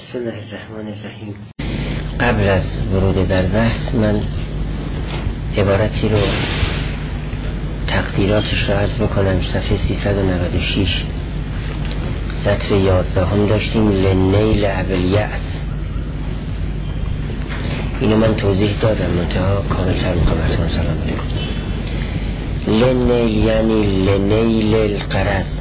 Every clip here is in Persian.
بسم الله الرحمن الرحیم. قبل از ورود در بحث من عبارتی رو تقدیراتش رو عرض بکنم. صفحه 396 سطر 11 هم داشتیم لنیل ابلیأس. اینو من توضیح دادم منتها کاملتر میخوام ارسان سلام بکنم. لنیل یعنی لنیل القرض.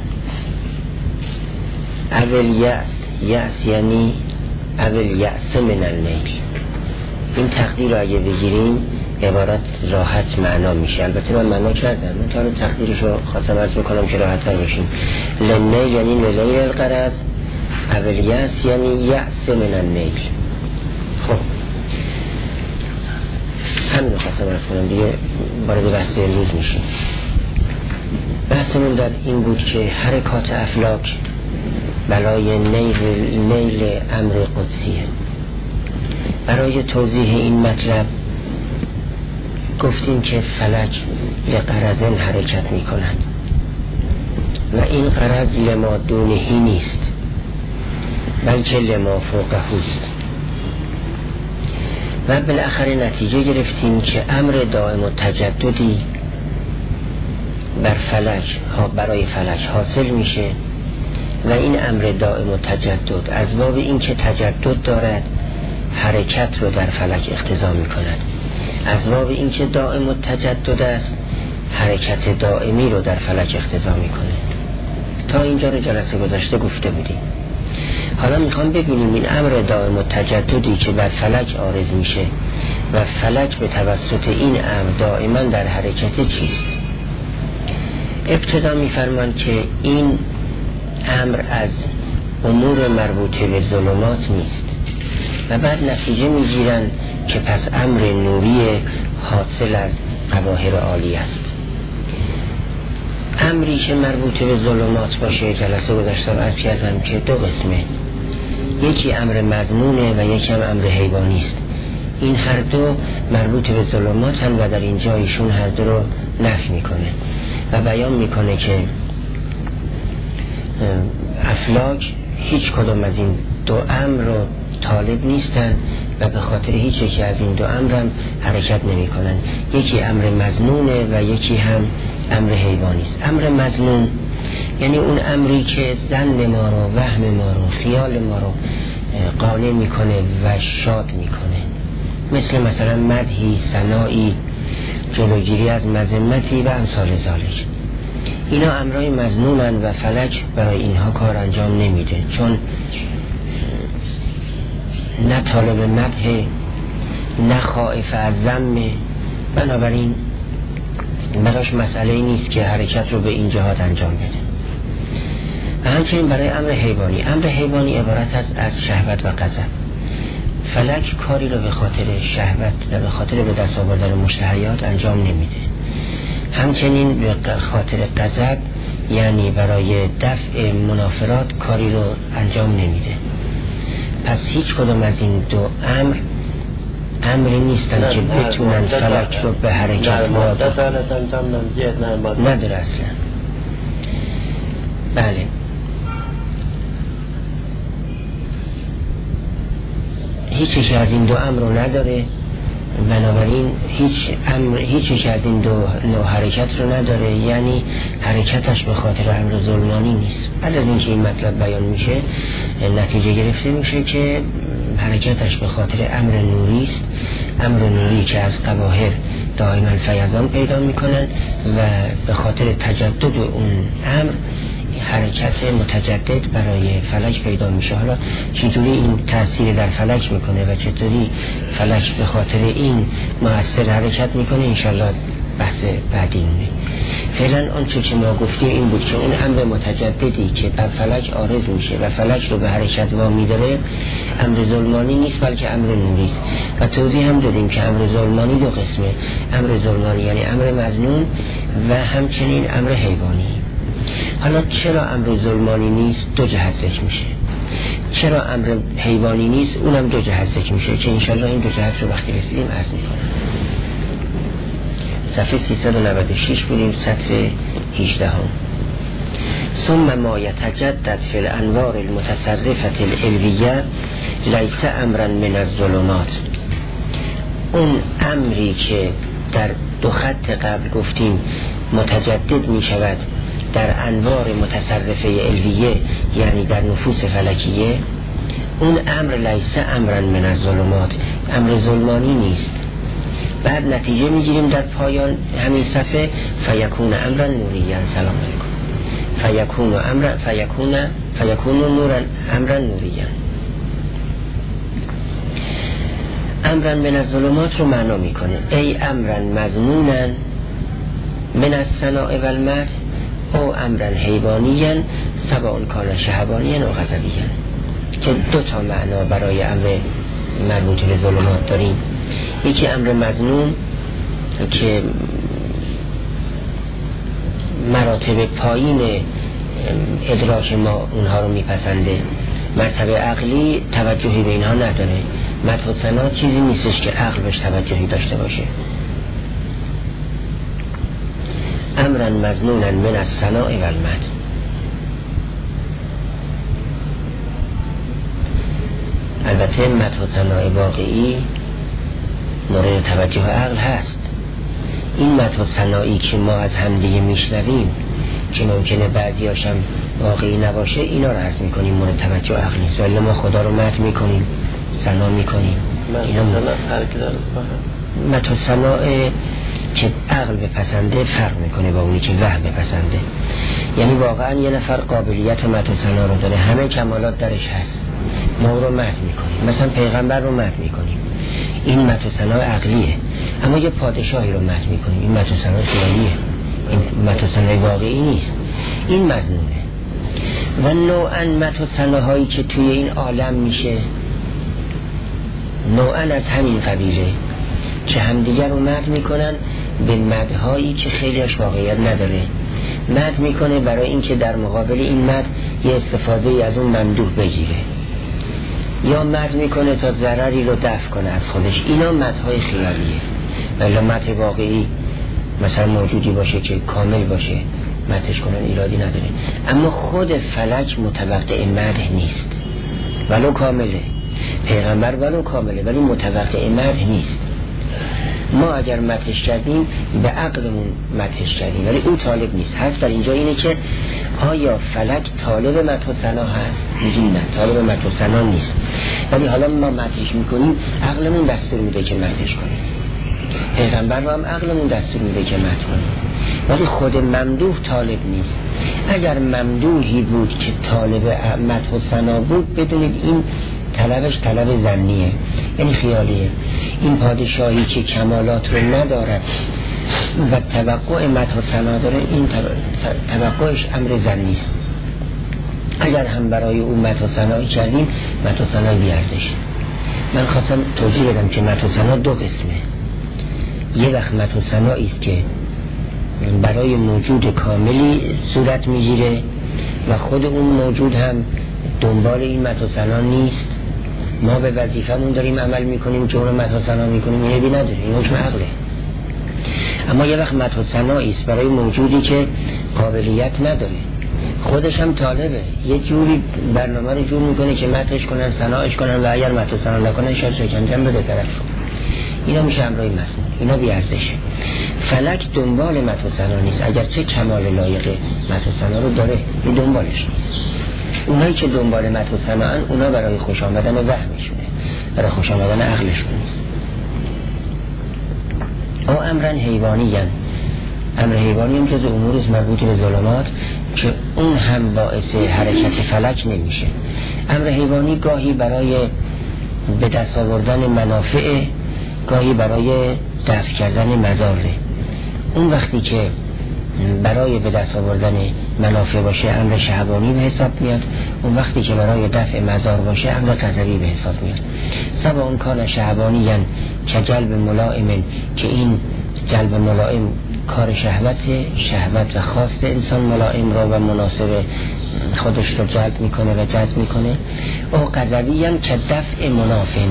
ابلیأس یأس یعنی ابلیأس من النیل. این تقدیر رو اگه بگیریم عبارت راحت معنا میشه. البته من معنا کردم، من تا رو تقدیرش رو خواستم عرض بکنم که راحت تر بشیم. لنیل یعنی لنیل القرض، ابلیأس یعنی یأس من النیل. خب همین رو خواستم عرض کنم دیگه، وارد بحث امروز میشیم. بحثمون در این بود که حرکات افلاک برای نیل امر قدسیه. برای توضیح این مطلب گفتیم که فلک لقرضن حرکت می کنند و این قرض لما دونهی نیست بلکه لما فوقه است. و بالاخره نتیجه گرفتیم که امر دائم و تجددی بر فلک برای فلک حاصل میشه و این امر دائم و تجدد از باب این که تجدد دارد حرکت رو در فلک اقتضا می کند. از باب این که دائم و تجدد است حرکت دائمی رو در فلک اقتضا می کنه. تا اینجا رو جلسه گذشته گفته بودیم. حالا میخوام ببینیم این امر دائم و تجددی که بر فلک عارض میشه و فلک به توسط این امر دائما در حرکت چیست. ابتدا میفرمان که این امر از امور مربوطه به ظلمات نیست و بعد نتیجه میگیرن که پس امر نوری حاصل از قواهر عالی است. امری که مربوطه به ظلمات باشه جلسه گذشته عرض کردم که دو قسمه، یکی امر مضمونه و یکی هم امر حیوانی است. این هر دو مربوط به ظلمات هم و در اینجا ایشون هر دو رو نفی میکنه و بیان میکنه که افلاک هیچ کدام از این دو امر رو طالب نیستن و به خاطر هیچ یکی از این دو امر هم حرکت نمی کنن. یکی امر مظنونه و یکی هم امر حیوانی است. امر مظنون یعنی اون امری که ظن ما رو، وهم ما رو، خیال ما رو قانع میکنه و شاد میکنه، مثلا مدحی، ثنایی، جلوگیری از مذمتی و امثال ذالک. اینا امرای مظنونن و فلک برای اینها کار انجام نمیده، چون نه طالب مدح نه خائف از ذم، بنابراین براش مسئله نیست که حرکت رو به این جهات انجام بده. و همچنین برای امر حیوانی، امر حیوانی عبارت است از شهوت و غضب. فلک کاری رو به خاطر شهوت و به خاطر به دست آوردن مشتهیات انجام نمیده. همچنین به خاطر غضب یعنی برای دفع منافرات کاری رو انجام نمیده. پس هیچ کدام از این دو امری نیستن که بتونن فلک رو به حرکت نداره اصلا. بله، هیچ یک از این دو امر رو نداره، بنابراین هیچ یک از این دو نوع حرکت رو نداره، یعنی حرکتش به خاطر امر ظلمانی نیست. بعد از اینکه این مطلب بیان میشه نتیجه گرفته میشه که حرکتش به خاطر امر نوری است، امر نوری که از قواهر دائما فیضان پیدا میکنن و به خاطر تجدد اون امر حرکت متجدد برای فلک پیدا میشه. حالا چطوری این تأثیر در فلک میکنه و چطوری فلک به خاطر این مؤثر حرکت میکنه انشالله بحث بعدی مونه. فعلا آنچه که ما گفتیم این بود که اون امر متجددی که بر فلک عارض میشه و فلک رو به حرکت وامی داره امر ظلمانی نیست بلکه امر نوری است. و توضیح هم دادیم که امر ظلمانی دو قسمه، امر ظلمانی یعنی امر مظنون و همچنین امر حیوانی. حالا چرا امر ظلمانی نیست؟ دو جهت ذکر میشه. چرا امر حیوانی نیست؟ اونم دو جهت ذکر میشه که انشالله این دو جهت رو وقتی رسیدیم عرض میکنم. صفحه 396 بودیم، سطر 18 هم. ثم ما يتجدد في الانوار المتصرفة العلوية لیس امرا من الظلمات، اون امری که در دو خط قبل گفتیم متجدد می شود در انوار متصرفه علویه، یعنی در نفوس فلکیه، اون امر لیس امرا من الظلمات، امر ظلمانی نیست. بعد نتیجه میگیریم در پایان همین صفحه فیکون امرا نوریا، سلام علیکم، فیکون نورا امرا نوریا. امرا من الظلمات رو معنا میکنه ای امرا مظنونا من الثناء والمدح او امرا حیوانیا سواء کان شهوانیا و غضبیا، که دو تا معنا برای امر مربوط به ظلمات داریم. یکی امر مظنون که مراتب پایین ادراک ما اونها رو میپسنده، مرتبه عقلی توجهی به اینها نداره. مدح و ثنا چیزی نیستش که عقل بهش توجهی داشته باشه. امرا مظنونا من الثناء والمدح، البته مدح و ثنای واقعی مورد توجه عقل هست. این مدح و ثنایی که ما از همدیگه میشنویم که ممکنه بعضیاش هم واقعی نباشه، اینا رو عرض میکنیم مورد توجه عقل نیست، ولی ما خدا رو مدح میکنیم، ثنا میکنیم. اینا مدح و ثنای که عقل بپسنده فرق میکنه با اونی که وهم بپسنده. یعنی واقعا یه نفر قابلیت و مدح و ثنا رو داره، همه کمالات درش هست، ما رو مدح میکنیم، مثلا پیغمبر رو مدح میکنیم، این مدح و ثنای عقلیه. اما یه پادشاهی رو مدح میکنیم، این مدح و ثنای خیالیه، این مدح و ثنای واقعی نیست، این مظنونه. و نوعا مدح و ثناهایی که توی این عالم میشه نوعا از همین قبیله که همدیگر رو مدح میکنن به مدحایی که خیلیش واقعیت نداره. مدح میکنه برای اینکه در مقابل این مدح یه استفاده از اون ممدوح بگیره، یا مدح میکنه تا ضرری رو دفع کنه از خودش. اینا مدحهای خیالیه. ولی مدح واقعی مثلا موجودی باشه که کامل باشه مدحش کنن ایرادی نداره. اما خود فلک متوقع مدح نیست، ولو کامله، پیغمبر ولو کامله، ولی متوقع مدح نیست. ما اگر مدحش کردیم به عقلمون مدحش کردیم، ولی او طالب نیست. حرف در اینجا اینه که آیا فلک طالب مدح و ثنا هست؟ میگیم نه، طالب مدح و ثنا نیست، ولی حالا ما مدحش میکنیم، عقلمون دستور میده که مدحش کنیم، پیغمبر رو هم عقلمون دستور میده که مدح کنیم، ولی خود ممدوح طالب نیست. اگر ممدوحی بود که طالب مدح و ثنا بود، بدونید این طلبش طلب ظنیه، یعنی خیالیه. این پادشاهی که کمالات رو ندارد و توقع مدح و ثنا داره، این توقعش امر ظنی است. اگر هم برای اون مدح و ثنایی کردیم، مدح و ثنا بی‌ارزشه. من خواستم توضیح بدم که مدح و ثنا دو قسمه. یه وقت مدح و ثنایی است که برای موجود کاملی صورت میگیره و خود اون موجود هم دنبال این مدح و ثنا نیست، ما به وظیفمون داریم عمل میکنیم که اون رو مدح و ثنا میکنیم، این بی نداره، این حکم عقله. اما یه وقت مدح و ثنایی است برای موجودی که قابلیت نداره، خودش هم طالبه، یه جوری برنامه رو جور میکنه که مدحش کنن، ثناش کنن، و اگر مدح و ثنا نکنن شاید شکنجه بده طرف. اینا میشه امرای مظنون، اینا بی ارزشه. فلک دنبال مدح و ثنا نیست، اگرچه کمال لایق مدح و ثنا رو داره، این دنبالش نیست. اونایی که دنبال مدح و ثنا ان، اونا برای خوش آمدن وهمشونه، برای خوش آمدن عقلشون نیست. او امرن حیوانیان، امر حیوانی هم جز امور مربوط به ظلمات که اون هم باعث حرکت فلک نمیشه. امر حیوانی گاهی برای به دست آوردن منافع، گاهی برای دفع کردن مضاره. اون وقتی که برای به دست آوردن منافع باشه امر شهوانی به حساب میاد، اون وقتی که برای دفع مضار باشه امر غضبی به حساب میاد. سواء کان شهوانی که جلب ملائم، که این جلب ملائم کار شهوت و خواست انسان ملائم را و مناسب خودش رو جلب میکنه و جذب میکنه. او غضبی که دفع منافع،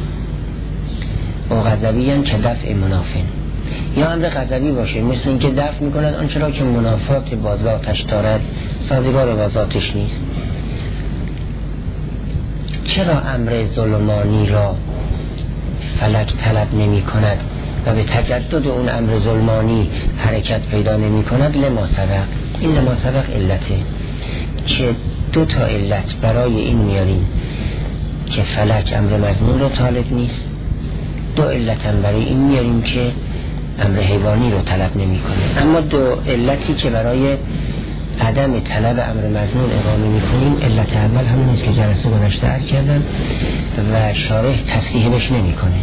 او غضبی که دفع منافع، یا امر غضبی باشه مثل اینکه دفع میکند آنچه را که منافات با ذاتش دارد، سازگار با ذاتش نیست. چرا امر ظلمانی را فلک طلب نمی کند و به تجدد اون امر ظلمانی حرکت پیدا نمی کند؟ لما سبق. این لما سبق علته که دو تا علت برای این میاریم که فلک امر مضمون رو طالب نیست، دو علت هم برای این میاریم که امر حیوانی رو طلب نمی کنه. اما دو علتی که برای عدم طلب امر مضمون اقامه می کنیم، علت اول همون است که جلسه گذشته عرض کردم و شارح تصریحش نمی کنه.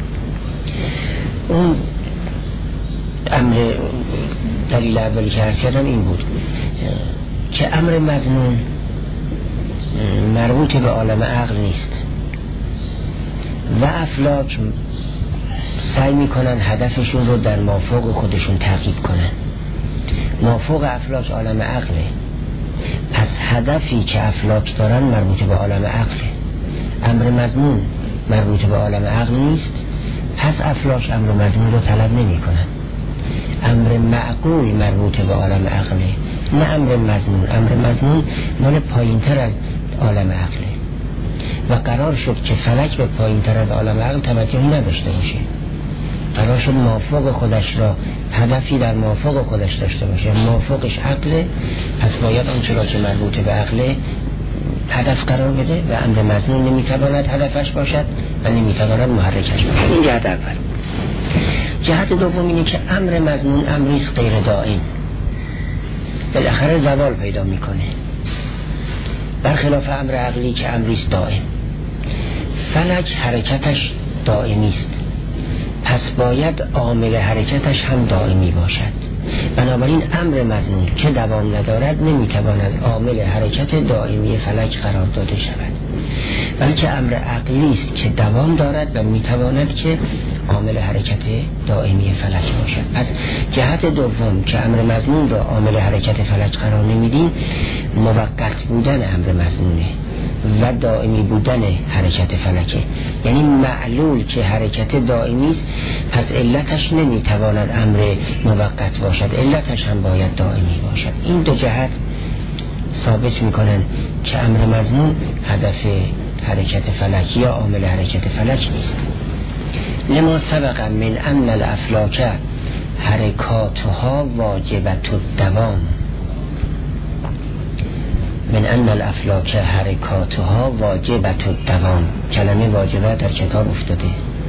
اون امر دلیل اولی که عرض کردم این بود که امر مضمون مربوط به عالم عقل نیست و افلاک سعی میکنن هدفشون رو در مافوق خودشون تعقیب کنن. مافوق افلاک عالم عقله، پس هدفی که افلاک دارن مربوط به عالم عقله. امر مضمون مربوط به عالم عقل نیست، پس افلاک امر مضمون رو طلب نمی کنن. امر معقول مربوط به عالم عقله، نه امر مضمون. امر مضمون مال پایین تر از عالم عقله و قرار شد که فلک به پایین تر از عالم عقل توجهی نداشته باشه. قرار شد مافوق خودش را هدفی در مافوق خودش داشته باشه. مافوقش عقله، پس باید آنچه را که مربوط به عقله هدف قرار بده و امر مضمون نمیتواند هدفش باشد و نمیتواند محرکش باشد. این جهت اول. جهت دوم اینه که امر مضمون امریست غیر دائم، بالاخره زوال پیدا میکنه، برخلاف امر عقلی که امریست دائم. فلک حرکتش دائمی است، پس باید عامل حرکتش هم دائمی باشد. بنابراین امر مضمون که دوام ندارد نمیتواند عامل حرکت دائمی فلک قرار داده شود، بلکه امر عقلی است که دوام دارد و میتواند که عامل حرکت دائمی فلک باشد. پس جهت دوم که امر مضمون را عامل حرکت فلک قرار نمیدیم، موقت بودن امر مضمونه و دائمی بودن حرکت فلکه. یعنی معلول که حرکت دائمی است، پس علتش نمیتواند امر موقت باشد، علتش هم باید دائمی باشد. این دو جهت ثابت میکنن که امر مضمون هدف حرکت فلک یا عامل حرکت فلک نیست. لما سبق من ان الافلاک حرکاتها واجبت الدوام. من ان الافلاک حرکاتها واجبت الدوام. کلمه واجبه در کتاب افتاده.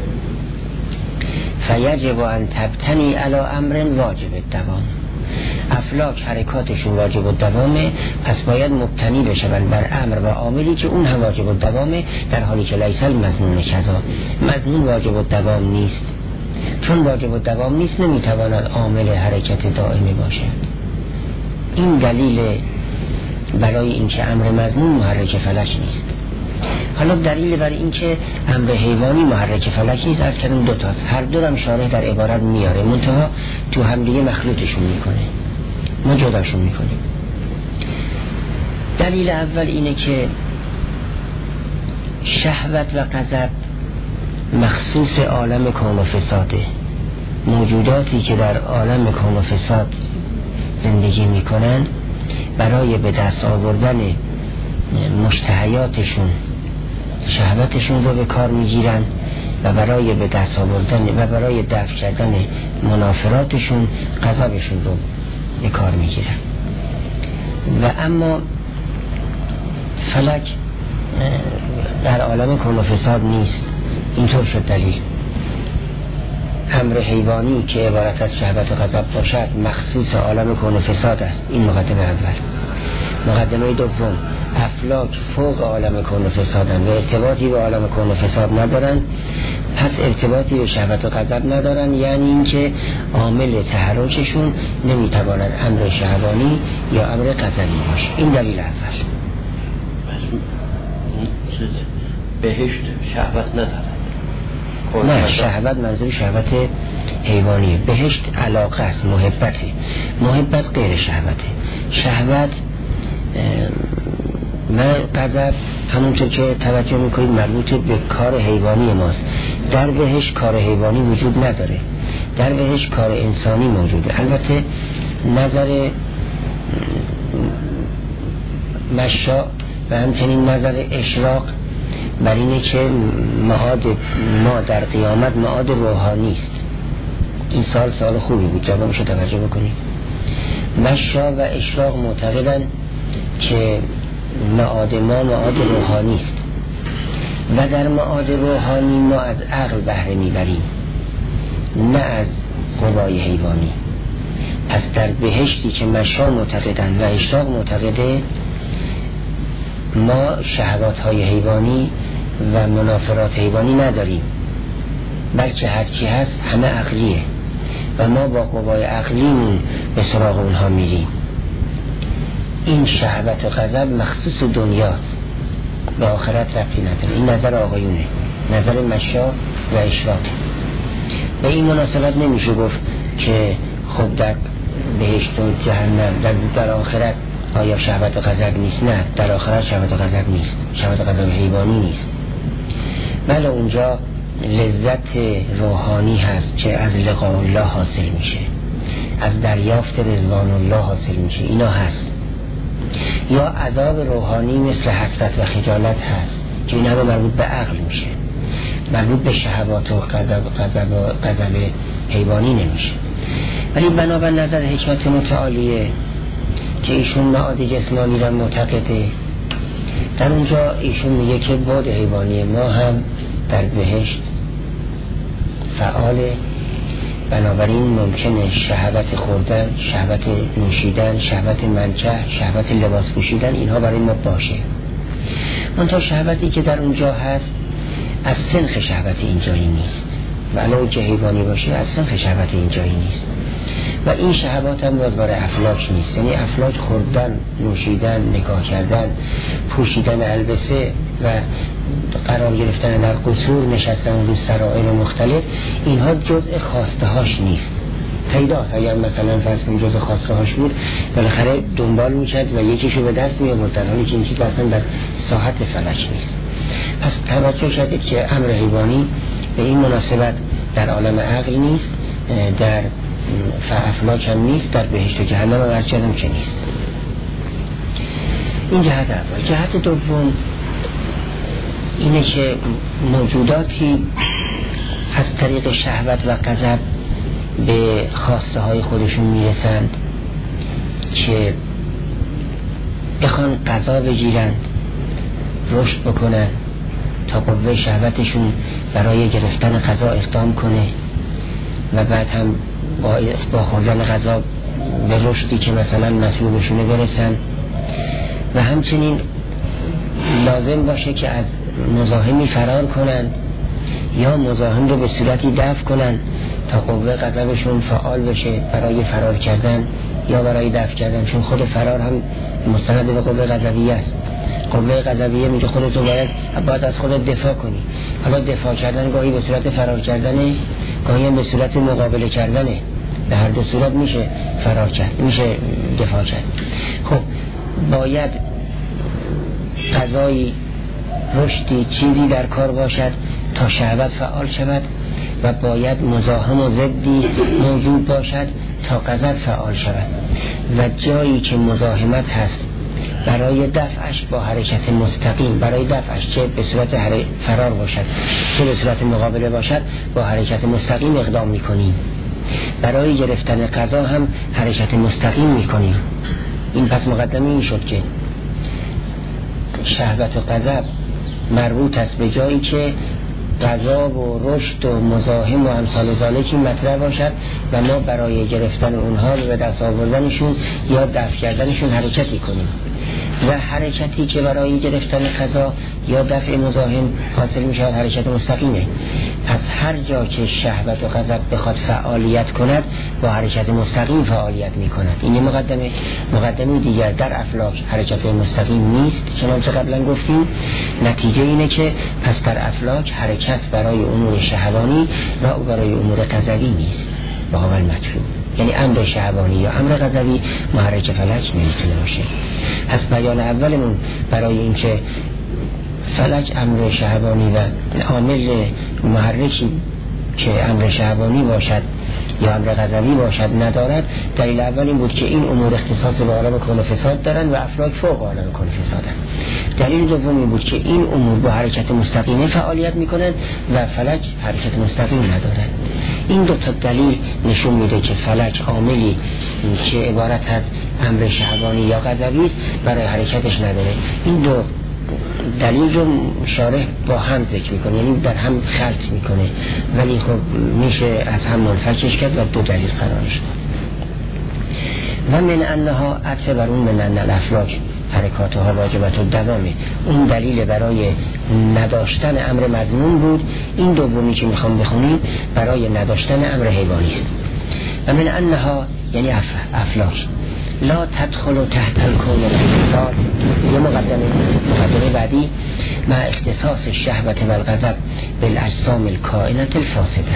فیجب ان تبتنی علی امر واجب الدوام. افلاک حرکاتشون واجب الدوامه، پس باید مبتنی بشون بر امر و عاملی که اون هم واجب الدوامه، در حالی که لیس المضمون کذا. مضمون واجب الدوام نیست، چون واجب الدوام نیست نمیتواند عامل حرکت دائمی باشد. این دلیل برای اینکه امر مضمون محرک فلک نیست. حالا دلیل برای اینکه امر حیوانی محرک فلک نیست از کردن دو تاست، هر دو هم شارح در عبارت میاره، منتها تو هم دیگه مخلوطشون میکنه، ما جداشون میکنیم. دلیل اول اینه که شهوت و غضب مخصوص عالم کون و فساده. موجوداتی که در عالم کون و فساد زندگی میکنن برای به دست آوردن مشتهیاتشون شهوتشون رو به کار میگیرن و برای به دست آوردن و برای دفع کردن منافراتشون غضبشون رو به کار میگیرن. و اما فلک در عالم کون و فساد نیست. اینطور شد دلیل. امر حیوانی که عبارت از شهوت و غضب باشد مخصوص عالم کون و فساد است. این مقدمه اول. مقدمه دوم، افلاک فوق عالم کون و فسادن و ارتباطی به عالم کون و فساد ندارن، پس ارتباطی به شهوت و غضب ندارن، یعنی اینکه عامل تحرکشون نمیتواند امر شهوانی یا امر غضبی باشه. این دلیل اول. بهشت شهوت نداره. نه، شهوت منظور شهوت حیوانیه. بهشت علاقه است، محبته. محبت غیر شهوته. شهوت و غضب همونطور که توجه میکنید مربوط به کار حیوانی ماست. در بهشت کار حیوانی وجود نداره، در بهشت کار انسانی موجوده. البته نظر مشاء و همچنین نظر اشراق بر اینه که معاد ما در قیامت معاد روحانی است. این سال خوبی بود، جوابشو توجه بکنید. مشا و اشراق معتقدن که معاد ما معاد روحانی است و در معاد روحانی ما از عقل بهره میبریم، نه از قوای حیوانی. پس در بهشتی که مشا معتقدن و اشراق معتقده، ما شهوات های حیوانی و منافرات حیوانی نداریم، بلکه هرچی هست همه عقلیه و ما با قوای عقلیمون به سراغ اونها میریم. این شهوت و غضب مخصوص دنیاست، به آخرت ربطی نداره. این نظر آقایونه، نظر مشا و اشراق. به این مناسبت نمیشه گفت که خب در بهشت و جهنم در آخرت آیا شهوت و غضب نیست؟ نه، در آخرت شهوت و غضب نیست، شهوت و غضب حیوانی نیست. بله اونجا لذت روحانی هست که از لقاء الله حاصل میشه، از دریافت رضوان الله حاصل میشه، اینا هست. یا عذاب روحانی مثل حسرت و خجالت هست که اینا رو مربوط به عقل میشه، مربوط به شهوات و غضب حیوانی نمیشه. ولی بنابر نظر حکمت متعالیه که ایشون معاد جسمانی را معتقده، در اونجا ایشون میگه که بعد حیوانی ما هم در بهشت فعاله، بنابراین ممکنه شهوت خوردن، شهوت نوشیدن، شهوت منکح، شهوت لباس پوشیدن اینها برای ما باشه. منتها شهوتی که در اونجا هست از سنخ شهوت اینجایی نیست، ولو که حیوانی باشه از سنخ شهوت اینجایی نیست. و این شهوات هم بازبار افلاک نیست، یعنی افلاک خوردن، نوشیدن، نگاه کردن، پوشیدن البسه و قرار گرفتن در قصور، نشستن روی سرائر مختلف، اینها جزء خواسته هاش نیست. پیداست اگر مثلا فرض کنیم جزء خواسته هاش بود بالاخره دنبال میکرد و یکیشو به دست میآورد، در حالی که این چیز اصلا در ساحت فلک نیست. پس توجه شدید که امر حیوانی به این مناسبت در عالم عقل نیست، در افلاک هم نیست، در بهشت و جهنم هم از جانم که نیست. این جهت اول. جهت دوم اینه که موجوداتی از طریق شهوت و غضب به خواسته های خودشون میرسند که بخوان غذا بگیرند، رشد بکنن تا قوه شهوتشون برای گرفتن غذا اقدام کنه و بعد هم با خوردن غذا به رشدی که مثلا مطلوبشونه برسن. و همچنین لازم باشه که از مزاحمی فرار کنند یا مزاحم رو به صورتی دفع کنند تا قوه غضبشون فعال بشه برای فرار کردن یا برای دفع کردن، چون خود فرار هم مستند به قوه غضبیه است. قوه غضبیه میگه خودتو باید از خودت دفاع کنی. حالا دفاع کردن گاهی به صورت فرار کردنه، گاهی هم به صورت مقابله کردنه، به هر دو صورت میشه فرار کرد، میشه دفاع کرد. خب باید غذایی، رشدی، چیزی در کار باشد تا شهوت فعال شود و باید مزاحم و ضدی موجود باشد تا غضب فعال شود. و جایی که مزاحمت هست برای دفعش با حرکت مستقیم، برای دفعش چه به صورت فرار باشد چه به صورت مقابله باشد، با حرکت مستقیم اقدام میکنیم. برای گرفتن غذا هم حرکت مستقیم میکنیم. این پس مقدمه این شد که شهوت و غضب مربوط است به جایی که غذا و رشد و مزاحم و امثال ذالکی مطرح باشد و ما برای گرفتن اونها به دست آوردنشون یا دفع کردنشون حرکتی کنیم. و حرکتی که برای گرفتن غذا یا دفع مزاحم حاصل می شود حرکت مستقیمه. پس هر جا که شهوت و غضب بخواد فعالیت کند با حرکت مستقیم فعالیت می کند. این یه مقدمه دیگر. در افلاک حرکت مستقیم نیست چنانچه قبلا گفتیم. نتیجه اینه که پس در افلاک حرکت برای امور شهوانی و برای امور غضبی نیست، به اول مطلوب. یعنی امر شهوانی یا امر غضبی محرک فلک نمیتونه باشه. پس بیان اولمون برای اینکه فلک امر شهوانی و عامل محرکی که امر شهوانی باشد یا امر غضبی باشد ندارد، دلیل اول این بود که این امور اختصاص به عالم کون و فساد دارن و افلاک فوق عالم کون و فسادن. دلیل دوم این بود که این امور با حرکت مستقیمه فعالیت میکنن و فلک حرکت مستقیم ندارد. این دو تا دلیل نشون میده که فلک عاملی که عبارت از امر شهوانی یا غضبی است برای حرکتش نداره. این دو دلیل رو شارح با هم ذکر میکنه، یعنی در هم خلط میکنه، ولی خب میشه از هم منفکش کرد و دو دلیل قرارش داد. و من انها عطف بر اون من ان الافلاک حرکاتها واجبت الدوامه، اون دلیل برای نداشتن امر مضمون بود. این دومی که میخوام بخونیم برای نداشتن امر حیوانی است. و من انها یعنی افلاک لا تدخل تحت الكون الفساد، یه مقدمه بعدی مع اختصاص الشهوة والغضب بالاجسام الكائنة الفاسده.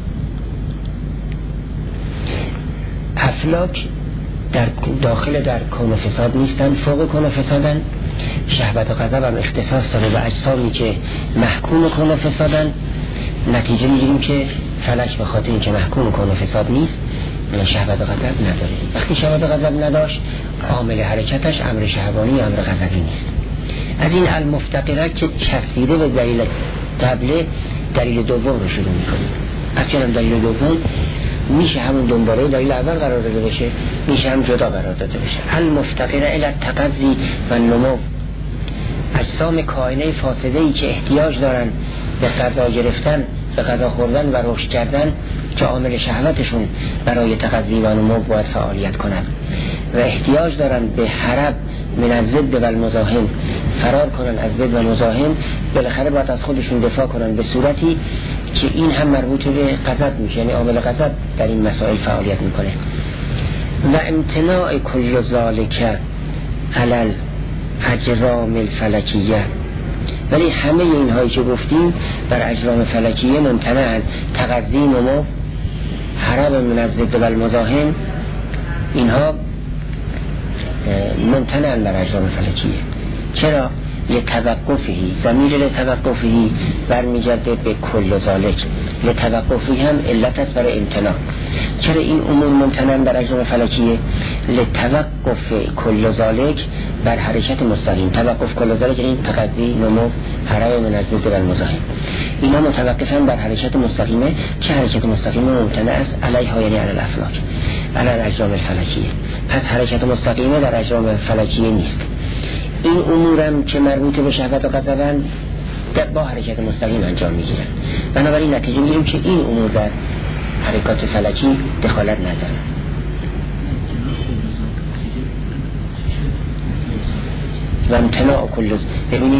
افلاک داخل در کون و فساد نیستن، فوق کون و فسادن. شهوت و غضب هم اختصاص داره به اجسامی که محکوم کون و فسادن. نتیجه میگیریم که فلک به خاطر اینکه محکوم کون و فساد نیست شهوت و غضب نداره. وقتی شهوت و غضب نداشت عامل حرکتش امر شهوانی امر غضبی نیست. از این المفتقره که چسبیده به دلیل قبله، دلیل دوم رو شروع میکنیم. اصلا دلیل دوم میشه همون دنباله دلیل اول قرار داده بشه، میشه هم جدا قرار داده بشه. المفتقره الی التقضی و نمو، اجسام کائنه فاسده ای که احتیاج دارن به غذا گرفتن، به غذا خوردن و رشد کردن، که عامل شهوتشون برای تقضی و نمو باید فعالیت کنند و احتیاج دارن به هرب من از ضد و المزاحم، فرار کنن از ضد و مزاحم، بالاخره باید از خودشون دفاع کنن به صورتی که این هم مربوط به غضب میشه، یعنی عامل غضب در این مسائل فعالیت میکنه. و امتناع کل ذالک علل اجرام الفلکیه، ولی همه اینهایی که گفتیم بر اجرام فلکیه ممتنعن. تقضی، نمو، هرب من از ضد و المزاحم، اینها ممتنعن بر اجرام فلکیه. چرا؟ لتوقفی، ضمیر لتوقفی برمیگرده به کل ذالک. لتوقفی هم علت است برای امتناع. چرا این امور ممتنعن بر اجرام فلکیه؟ لتوقف کل ذالک بر حرکت مستقیم. توقف کل ذالک این تقضی، نمو، هرب من از ضد و المزاحم، اینا متوقفن بر حرکت مستقیمه که حرکت مستقیمه ممتنع است علیها، یعنی علی الافلاک، علی الاجرام الفلکیه. پس حرکت مستقیمه در اجرام فلکیه نیست. این امورم که مربوط به شهوت و غضبن با حرکت مستقیم انجام میگیرن، بنابراین نتیجه میگیریم که این امور در حرکات فلکی دخالت ندارن. و امتناع کل، ببینید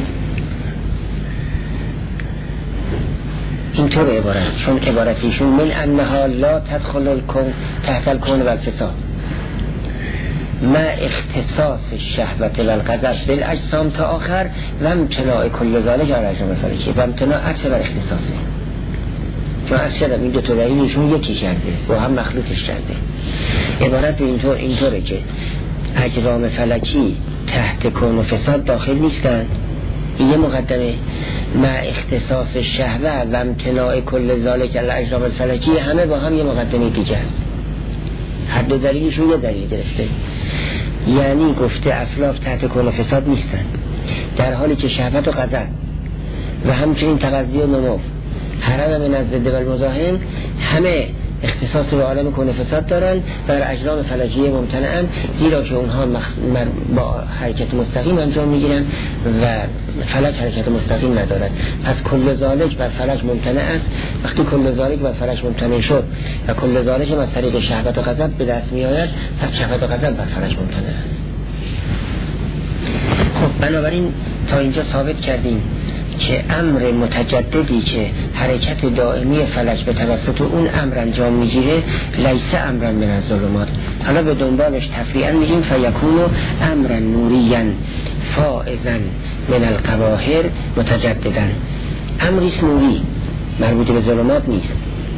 اینطور عبارت، چون عبارتیشون من انها لا تدخل الکون تحت الکون و الفساد ما اختصاص الشهوت و الغضب بالاجسام تا آخر و امتناع کل ذالک علی اجرام فلکی. و امتناع عطف بر اختصاصه، چون اصلا این دو تا دلیلشون یکی کرده، با هم مخلوطش کرده. عبارت به اینطوره که اجرام فلکی تحت کون و فساد داخل نیستن. این یه مقدمه. ما اختصاص الشهوه و امتناع کل ذالک علی اجرام الفلکی همه با هم یه مقدمه دیگه است. هر دو دلیلشون یه دلیل گرفته. یعنی گفته افلاک تحت کون و فساد نیستن، در حالی که شهوت و غضب و همچنین تقضی و نمو، هرب من از ضد و المزاحم همه اختصاص به عالم کون و فساد دارن، بر اجرام فلکیه ممتنعن، زیرا که اونها با حرکت مستقیم انجام میگیرن و فلک حرکت مستقیم ندارد. پس کل ذالک بر فلک ممتنع است. وقتی کل ذالک بر فلک ممتنع شد و کل ذالک از طریق شهوت و غضب به دست می آید، پس شهوت و غضب بر فلک ممتنع است. خب بنابراین تا اینجا ثابت کردیم که امر متجددی که حرکت دائمی فلک به توسط اون امر انجام میگیره لیس امرا من الظلمات. حالا به دنبالش تفریعا میگیم فیکون امرا نوریا فائزا من القواهر متجددا. امریست نوری، مربوط به ظلمات نیست.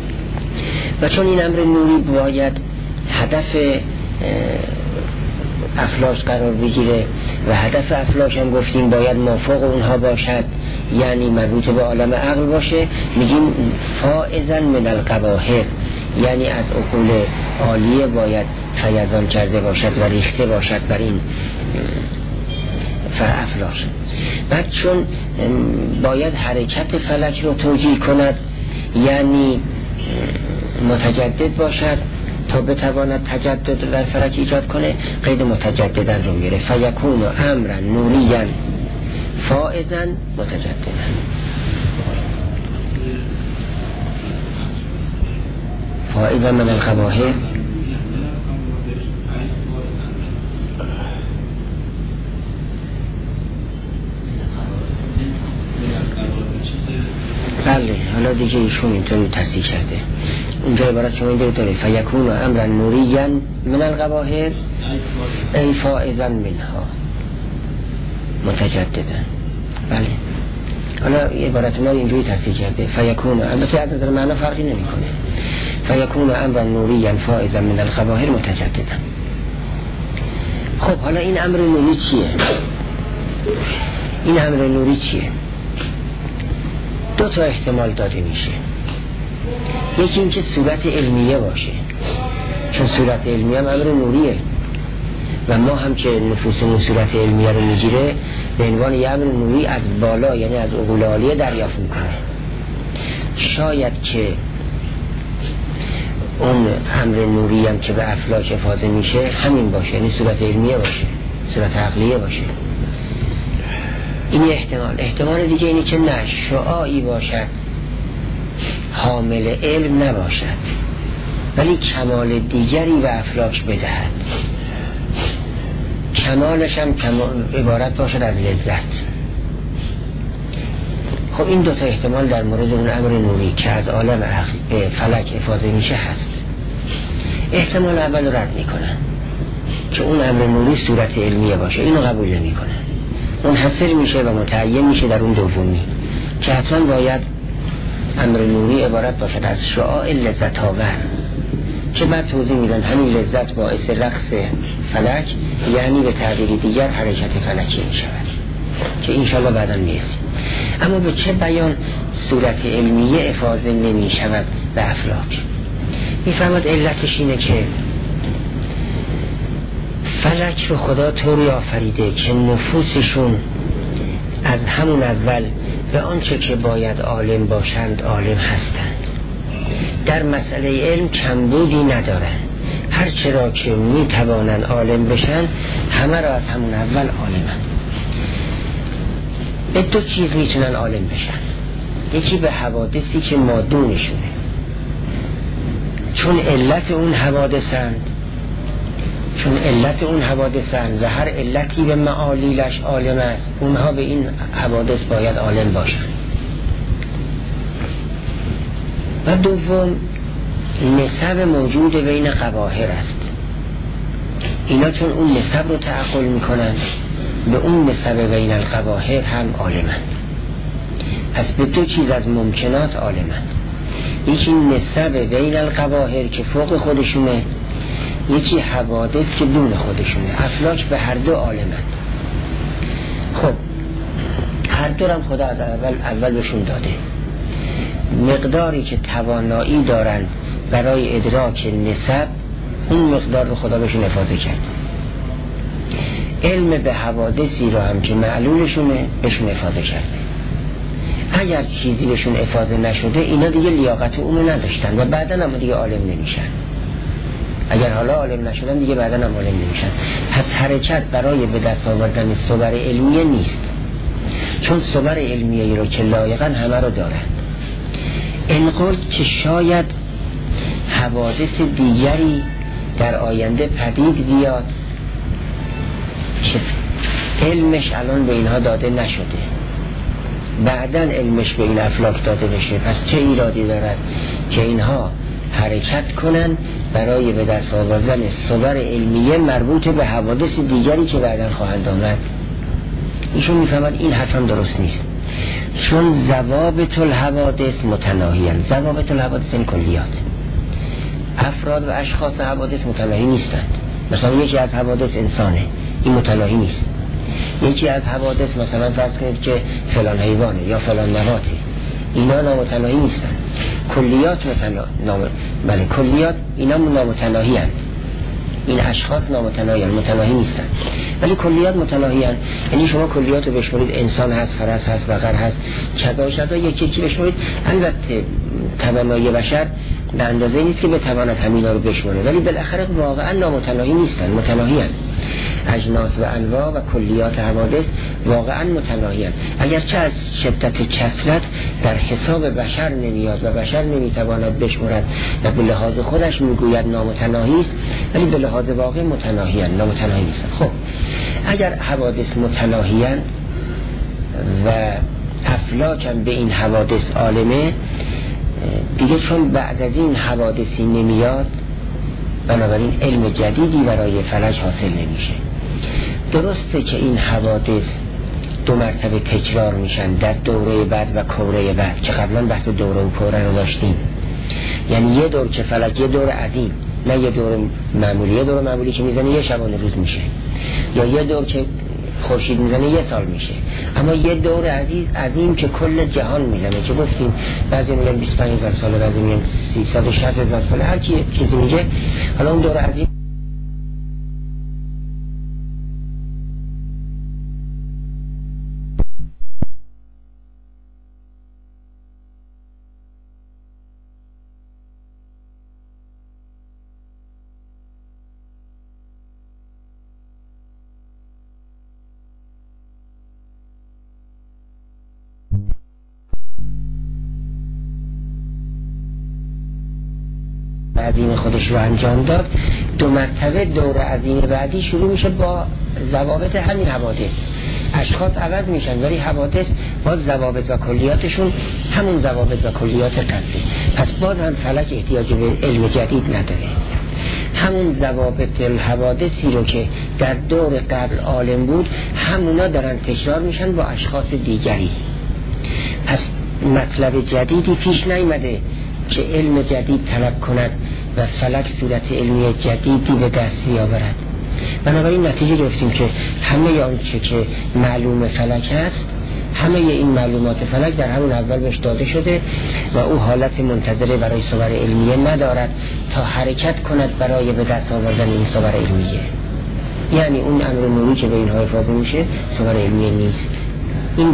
و چون این امر نوری باید هدف افلاک قرار بگیره و هدف افلاک هم گفتیم باید مافوق اونها باشد، یعنی مربوط به عالم عقل باشه. میگیم فائزا من القواهر، یعنی از عقول عالیه باید فیضان کرده باشد و ریخته باشد بر این افلاک. بعد چون باید حرکت فلک رو توجیه کند، یعنی متجدد باشد تا بتواند تجدد در فلک ایجاد کنه، قید متجددن رو میگیره. فیکون امرا نوریا فائزا متجددا. فائزا من القواهر، بله. حالا دیگه ایشون اینطوری تصحیح کرده. اونجا عبارت شما اینطوری داره فیکون امرا نوریا من القواهر ای فائزا منها متجددا. بله. حالا عبارت ما اینجوری تصحیح کرده فیکون، البته از نظر معنا فرقی نمیکنه. فیکون امرا نوریا فائزا من القواهر متجددا. خب حالا این امر نوری چیه؟ این امر نوری چیه؟ دو تا احتمال داده میشه. یکی اینکه صورت علمیه باشه، چون صورت علمیه هم امر نوریه و ما هم که نفوسمون صورت علمیه رو میگیره به عنوان یه امر نوری از بالا، یعنی از عقول عالیه دریافت میکنه. شاید که اون امر نوری هم که به افلاک افاضه میشه همین باشه، یعنی صورت علمیه باشه، صورت عقلیه باشه. این احتمال دیگه اینه که نه، شعاعی باشد حامل علم نباشد ولی کمال دیگری به افلاک بدهد. کمالش هم عبارت باشد از لذت. خب این دوتا احتمال در مورد اون امر نوری که از عالم فلک افاضه میشه هست. احتمال اول رد میکنن که اون امر نوری صورت علمیه باشه، اینو قبول نمیکنن. اون حصر میشه و متعین میشه در اون دومی که حتما باید امر نوری عبارت باشد از شعاع لذت آور، که بعد توضیح میدن همین لذت باعث رقص فلک، یعنی به تعبیر دیگر حرکت فلکی میشود که انشالله بعدا میرسیم. اما به چه بیان صورت علمیه افاضه نمیشود به افلاک؟ میفهمد علتش اینه که فلک رو خدا طوری آفریده که نفوسشون از همون اول به آنچه که باید عالم باشند عالم هستند. در مسئله علم کمبودی ندارند. هر چرا که میتوانند عالم بشن همه را از همون اول عالمند. به دو چیز میتونن عالم بشن. یکی به حوادثی که مادونشونه، چون علت اون حوادثند و هر علتی به معالیلش عالم است، اونها به این حوادث باید عالم باشن. و دوم نسب موجود بین قواهر است. اینا چون اون نسب رو تعقل میکنن به اون نسب بین القواهر هم عالمند. پس به دو چیز از ممکنات عالمند. یکی نسب بین القواهر که فوق خودشونه، یکی حوادث که دون خودشونه. افلاک به هر دو عالمند. خب هر دو هم خدا از اول بهشون داده. مقداری که توانایی دارن برای ادراک نسب، اون مقدار رو خدا بهشون افاضه کرد. علم به حوادثی رو هم که معلولشونه بهشون افاضه کرده. اگر چیزی بهشون افاضه نشده اینا دیگه لیاقت اونو نداشتن و بعدن هم دیگه عالم نمیشن. اگر حالا عالم نشدن دیگه بعدن هم عالم نمیشن. پس حرکت برای به دست آوردن صور علمیه نیست، چون صور علمیه رو که لایقاً همه رو دارن. انقل که شاید حوادث دیگری در آینده پدید بیاد که علمش الان به اینها داده نشده، بعداً علمش به این افلاک داده بشه. پس چه ایرادی دارد که اینها حرکت کنن برای به دست آوردن صور علمیه مربوط به حوادث دیگری که بعداً خواهند آمد؟ ایشون میفهمد این حتما درست نیست، چون ضوابط الحوادث متناهیان. ضوابط الحوادث این کلیات، افراد و اشخاص حوادث متناهی نیستند. مثلا یکی از حوادث انسانه، این متناهی نیست. یکی از حوادث مثلا فرض کنید که فلان حیوانه یا فلان نباته، اینا نامتناهی نیستن. کلیات بله کلیات اینا نامتناهی هستند. این اشخاص نامتناهی هستند، متناهی نیستن، ولی کلیات متناهی هستند. یعنی شما کلیات رو بشمارید، انسان هست، فرس هست، بقر هست، کذا یکی بشمارید. البته توانایی بشر به اندازه نیست که بتواند همینا رو بشماره، ولی بالاخره واقعا نامتناهی نیستن، متناهی هستند. اجناس و انواع و کلیات حوادث واقعا متناهی هستند. اگرچه از شدت کثرت در حساب بشر نمیاد و بشر نمیتواند بشمارد و به لحاظ خودش میگوید نامتناهی است، ولی به لحاظ واقع متناهی هستند، نامتناهی نیستند. خب اگر حوادث متناهی هستند و افلاک هم به این حوادث عالمه، دیگه چون بعد از این حوادثی نمیاد، بنابراین علم جدیدی برای فلک حاصل نمیشه. درسته که این حوادث دو مرتبه تکرار میشن در دوره بعد و کوره بعد، که قبلا بحث دوره و کوره رو داشتیم. یعنی یه دور که فلک، یه دور عظیم، نه یه دور معمولی. یه دور معمولی که میزنه یه شبانه روز میشه، یا یه دور که خورشید میزنه یه سال میشه. اما یه دور عظیم که کل جهان میزنه، که گفتیم بعضی میگن 25,000 ساله، بعضی میگن 360,000 ساله، هر کی چیزی میگه. حالا اون دور عظیم عظیم خودش رو انجام داد. دو مرتبه دور عظیم بعدی شروع میشه با ضوابط همین حوادث. اشخاص عوض میشن ولی حوادث باز ضوابط و کلیاتشون همون ضوابط و کلیات قبلی. پس باز هم فلک احتیاج به علم جدید نداره. همون ضوابط الحوادثی رو که در دور قبل عالم بود، همونا دارن تکرار میشن با اشخاص دیگری. پس مطلب جدیدی پیش نیامده که علم جدید طلب کند و فلک صورت علمی جدیدی به دست بیاورد. بنابراین نتیجه گرفتیم که همه آنچه که معلوم فلک است، همه این معلومات فلک در همون اول بهش داده شده و او حالت منتظره برای صور علمیه ندارد تا حرکت کند برای به دست آوردن این صور علمیه. یعنی اون امر نوری که به اینها افاضه میشه صور علمیه نیست. این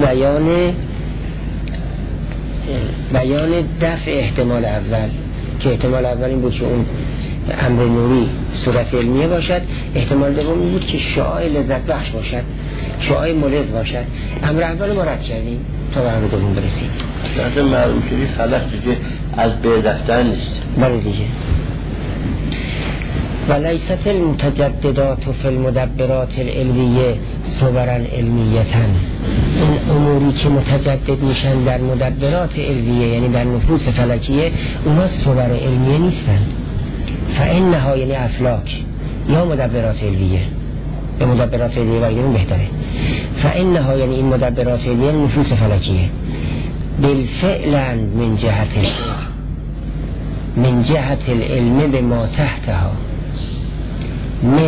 بیان دفع احتمال اول، که احتمال اول این بود که اون امر نوری صورت علمیه باشد. احتمال دوم این بود که شعاع لذت بخش باشد، شعاع ملز باشد. امر اول ما رد کردیم تا به امر دوم برسیم. مثلا معلوم شدی فلک دیگه از بین رفتن نیست. بله دیگه. ولیست المتجددات فی المدبرات العلویه صورا علمیتا. این اموری که متجدد میشن در مدبرات علویه، یعنی در نفوس فلکیه، اونا صور علمیه نیستن. فانها یعنی افلاک یا مدبرات علویه، به مدبرات علویه برگردیم بهتره. فانها یعنی این مدبرات علویه نفوس فلکیه. بالفعل من جهت العلم به ما تحتها من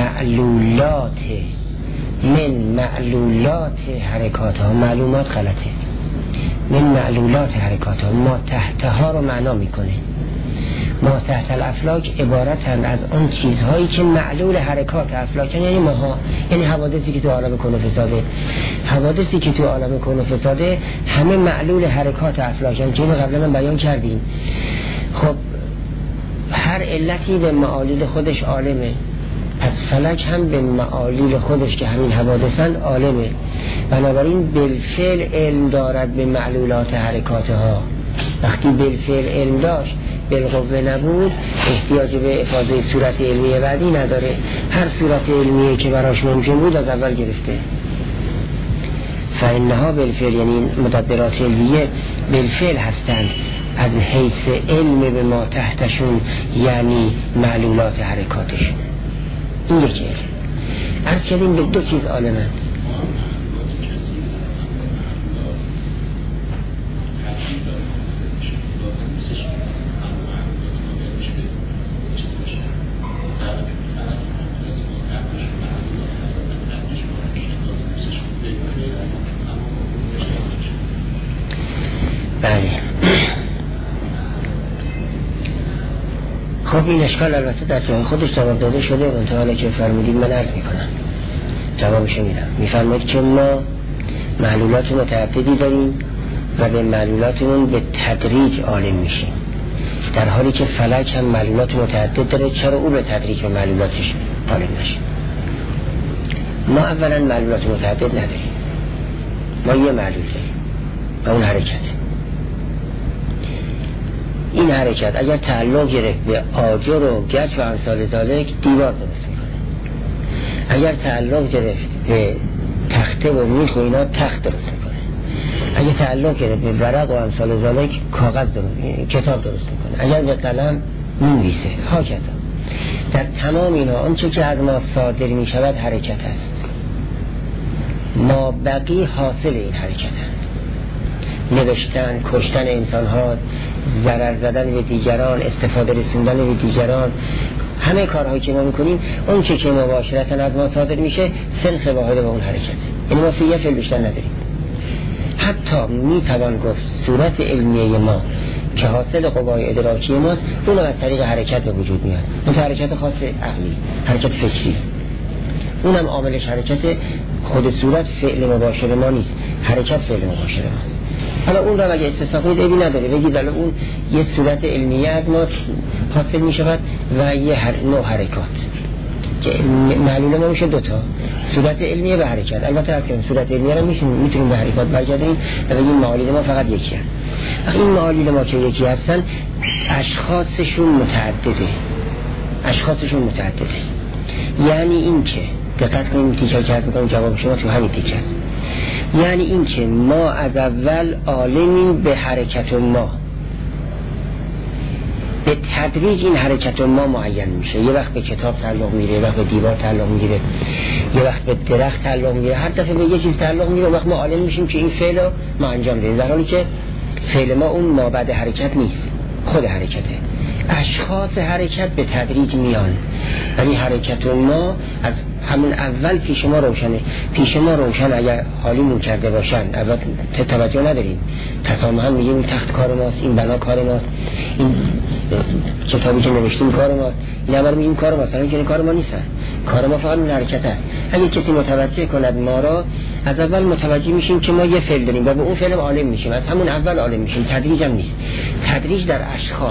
معلولات حرکاتها. معلومات غلطه، من معلولات حرکاتها. ما تحتها رو معنا میکنه. ما تحت الافلاک عبارتن از اون چیزهایی که معلول حرکات افلاکن، یعنی ماها، یعنی حوادثی که تو عالم کون و فساده. حوادثی که تو عالم کون و فساده همه معلول حرکات افلاکن که اینو قبلا هم بیان کردیم. خب هر علتی به معالول خودش عالمه، از فلک هم به معالول خودش که همین حوادثن عالمه. بنابراین بالفعل علم دارد به معلولات حرکاتها. وقتی بالفعل علم داشت، بالقوه نبود، احتیاج به افاضه صورت علمیه بعدی نداره. هر صورت علمیه که براش ممکن بود از اول گرفته. فانها بالفعل یعنی مدبرات علمیه بالفعل هستند از حیث علم به ما تحتشون، یعنی معلولات حرکاتشون. این یکی عرض کردیم به دو چیز عالمند. بله. خب این اشکال البته در جای خودش جواب داده شده، منتها حالا که فرمودید من عرض میکنم جوابشو میدم. میفرمایید که ما معلولات متعددی داریم و به معلولاتمون به تدریج عالم میشیم، در حالی که فلک هم معلولات متعدد داره. چرا او به تدریج به معلولاتش عالم نشه؟ ما اولا معلولات متعدد نداریم، ما یه معلول داریم و اون حرکت. این حرکت اگر تعلق گرفت به آجر و گچ و امثال ذالک دیوار درست میکنه، اگر تعلق گرفت به تخته و میخ و اینا تخت درست میکنه، اگر تعلق گرفت به ورق و امثال ذالک کاغذ درست، کتاب درست میکنه، اگر به قلم می‌نویسه. ها کذا در تمام اینا آنچه که از ما صادر میشود حرکت است. ما بقی حاصل این حرکت هست. نوشتن، کشتن انسان ها، ضرر زدن به دیگران، استفاده رسوندن به دیگران، همه کارهایی که ما میکنیم اون که مباشرتا از ما صادر میشه سنخ واحد با اون حرکت. یعنی ما فیه فعل بیشتر نداریم. حتی میتوان گفت صورت علمیه ما که حاصل قوای ادراکی ماست اون از طریق حرکت به وجود میاد. اون حرکت خاص عقلی، حرکت فکری، اونم عاملش حرکت خود صورت فعل مباشر ما نیست، حرکت فعل مباشر ماست. حالا اون را اگه استثناء کنید عیبی نداره، بگید حالا اون یه صورت علمیه از ما حاصل می شود و یه نوع حرکات که معلومه ما میشه دوتا، صورت علمیه و حرکت. البته از که صورت علمیه رو میتونیم به حرکات برگردیم و بگیم معالل ما فقط یکی هست. این معالل ما که یکی هستن اشخاصشون متعدده. یعنی این که دقت کنیم تیکه که هست میکنم جواب شما تو همین تیکه هست. یعنی این که ما از اول عالمیم به حرکت ما، به تدریج این حرکت ما معین میشه. یه وقت به کتاب تعلق میگیره، یه وقت به دیوار تعلق میگیره، یه وقت به درخت تعلق میگیره، هر دفعه به یه چیز تعلق میگیره. وقت ما عالم میشیم که این فعل رو ما انجام بدیم، در حالی که فعل ما اون ما بعد حرکت نیست، خود حرکته. اشخاص حرکت به تدریج میان، ولی حرکت ما از همون اول پیش ما روشن اگر حالیمون کرده باشن. البته توجه نداریم، تسامحاً میگیم این تخت کار ماست، این بنا کار ماست، این کتابی که نوشتیم کار ماست، این عمل میگیم کار ماست، حالا که کار ما نیستن، کار ما فقط اون حرکت است. اگه کسی متوجه کند ما را، از اول متوجه میشیم که ما یه فعل داریم و به اون فعل عالم میشیم، از همون اول عالم میشیم. تدریج هم نیست، تدریج در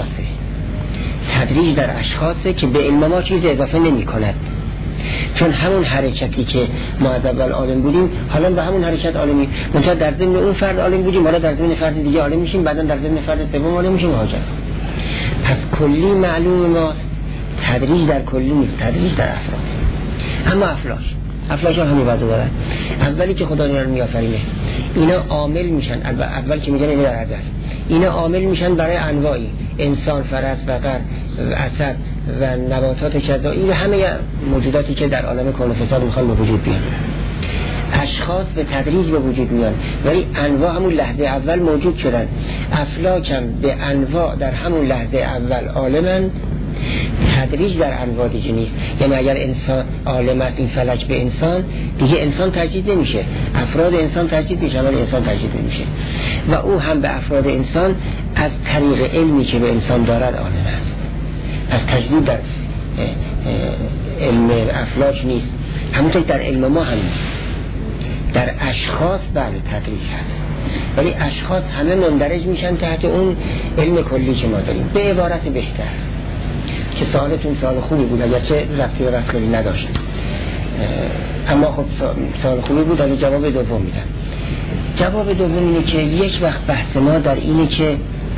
اشخاصه که به علم ما چیز اضافه نمی کند. چون همون حرکتی که ما از اول عالم بودیم حالا به همون حرکت عالمی، منتها در ضمن اون فرد عالم بودیم، حالا در ضمن فرد دیگه عالم میشیم، بعدا در ضمن فرد سوم عالم میشیم. هاجاست پس کلی معلوم ماست، تدریج در کلی نیست، تدریج در افراد. اما افلاش هم همین وضع دارن. اولی که خدا اینا رو میآفرینه اینا عامل میشن، اول که میگن اینا در ازل اینا عامل میشن برای انواعی، انسان، فرس، بقر، اسد و نباتات کذا، این همه موجوداتی که در عالم کون و فساد میخوان به وجود بیان. اشخاص به تدریج به وجود میان، ولی انواع همون لحظه اول موجود شدن. افلاک هم به انواع در همون لحظه اول عالمن، تدریج در انواع دیگه نیست. یعنی اگر انسان عالم است، این فلک به انسان، دیگه انسان تجدید نمیشه، افراد انسان تجدید میشه، ولی انسان تجدید نمیشه. و او هم به افراد انسان از طریق علمی که به انسان دارد عالم است. از تجدید در علم افلاک نیست، همونطور در علم ما هم نیست. در اشخاص بله تدریج هست، ولی اشخاص همه مندرج میشن تحت اون علم کلی که ما داریم. به عبارت بهتر که سوالتون سوال خوبی بود، اگرچه ربطی به رسخلی نداشت، اما خب سوال خوبی بود. اگه جواب دوم میدم. جواب دوم اینه که یک وقت بحث ما در اینه که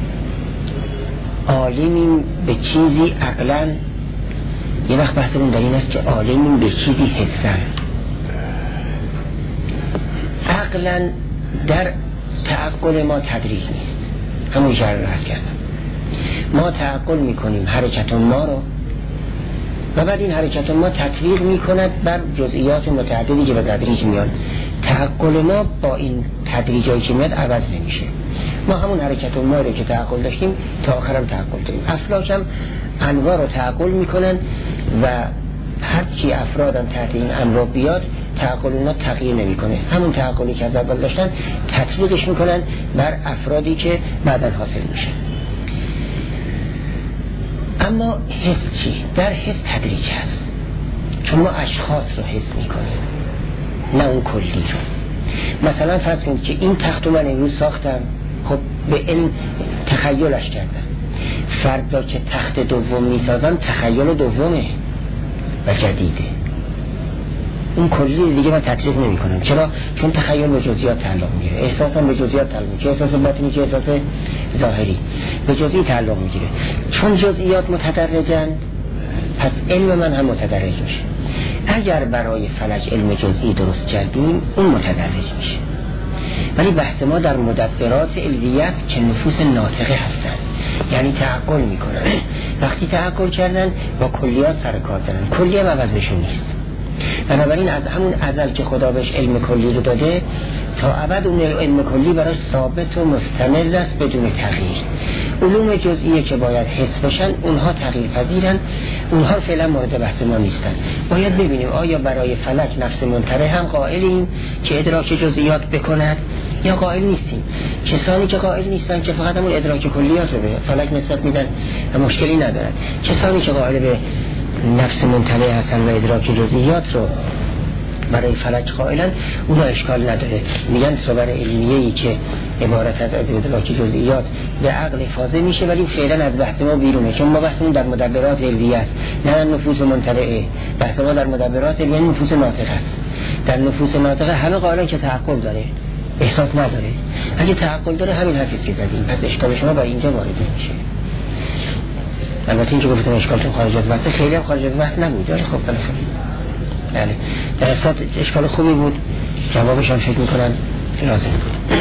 عالمیم به چیزی عقلاً، یه وقت بحثمون در این است که عالمیم به چیزی حسن. عقلاً در تعقل ما تدریج نیست، همون جر رو حس کردم. ما تعقل میکنیم حرکت ما رو و بعد این حرکت ما تطبیق میکند بر جزئیات متعددی که به تدریج میان. تعقل ما با این تدریجایی که میاد عوض نمیشه. ما همون حرکت ما رو که تعقل داشتیم تا آخرم تعقل داریم. افلاک هم انواع رو تعقل میکنن و هرچی افرادم تحت این انواع بیاد تعقل اونا تغییر نمیکنه، همون تعقلی که از اول داشتن تطبیقش میکنن بر افرادی که بعداً حاصل میشه. اما حس چی؟ در حس تدریج هست، چون ما اشخاص رو حس میکنیم نه اون کلی رو. مثلا فرض کنید که این تختو من امروز ساختم، خب به علم تخیلش کردم، فردا که تخت دوم میسازم تخیل دومه و جدیده، اون کلی دیگه من تطبیق نمی کنم. چرا؟ چون تخیل به جزئیات تعلق میگیره، احساسم به جزئیات تعلق میگیره، احساس باطنی که احساس ظاهری به جزئی تعلق میگیره. چون جزئیات متدرجن پس علم من هم متدرج میشه. اگر برای فلک علم جزئی درست کردیم اون متدرج میشه، ولی بحث ما در مدبرات علویه است که نفوس ناطقه هستن، یعنی تعقل میکنن. وقتی تعقل کردن با کلیات سر کار دارن، کلی هم عوض بشون نیست. بنابراین از همون ازل که خدا بهش علم کلی رو داده تا ابد اون علم کلی براش ثابت و مستمر است بدون تغییر. علوم جزئیه که باید حس بشن اونها تغییر پذیرن، اونها فعلا مورد بحث ما نیستن. باید ببینیم آیا برای فلک نفس منطره هم قائلیم که ادراک جزئیات بکند یا قائل نیستیم. کسانی که قائل نیستن که فقط همون ادراک کلیات رو به فلک نسبت میدن و مشکلی ندارن. کسانی که قائل به نفس منطلع هستن و ادراک جزئیات رو برای فلک قائلن، اونا اشکال نداره. میگن صور علمیه‌ای که عبارت از ادراک جزئیات به عقل فاضل میشه، ولی فعلا از بحث ما بیرونه، چون ما بحثمون در مدبرات علمیه است نه نفوس منطلعه. بحث ما در مدبرات علمیه نفوس ناطقه است. در نفوس ناطقه همه قائلن که تعقل داره، احساس نداره. اگه تعقل داره همین حرفی که زدیم، پس اشکال شما با اینجا وارد میشه. البته این که گفتم اشکالتون خارج از بحث، خیلی هم خارج از بحث نبود، ولی خب بله در اصل اشکال خوبی بود، جوابش هم فکر میکنم لازم بود.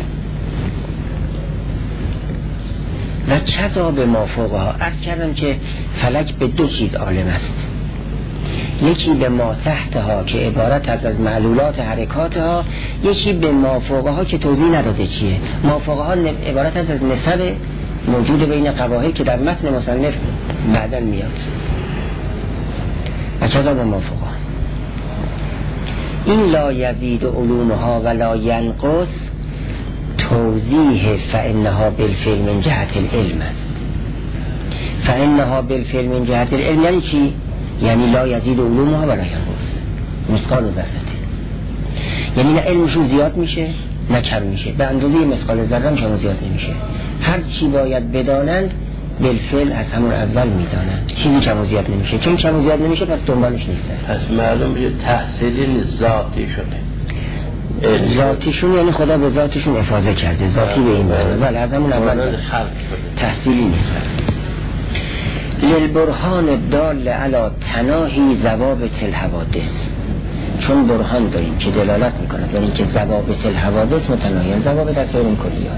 و چذا به مافوقها، عرض کردم که فلک به دو چیز عالم است، یکی به ما تحتها که عبارت از معلولات حرکاتها، یکی به مافوقها که توضیح نداده چیه. مافوقها عبارت از نسب موجود بین قواعد که در متن مصنف بعداً میاد. و چذا به مافوقها این لا یزید علومها ولا ینقص توضیح فانها بالفعل من جهت العلم است. فانها بالفعل من جهت العلم یعنی چی؟ یعنی لا یزید علومها ولا ینقص، مثقال ذره، یعنی نه علمشون زیاد میشه نه کم میشه، به اندازه مثقال ذره هم کم زیاد نمیشه. هر چی باید بدانند بالفعل از همون اول میدانند، چیزی کم زیاد نمیشه. چون کم زیاد نمیشه پس دنبالش نیستن. پس معلوم میشه تحصیلی ذاتی شده. ذاتیشون یعنی خدا به ذاتشون افاضه کرده، ذاتی به این معنی، ولی از همون اول تحصیلی نیستن. للبرهان الدال علی تناهی ضوابط الحوادث، چون برهان داریم که دلالت میکند یعنی که ضوابط الحوادث متناهیان، ضوابط از این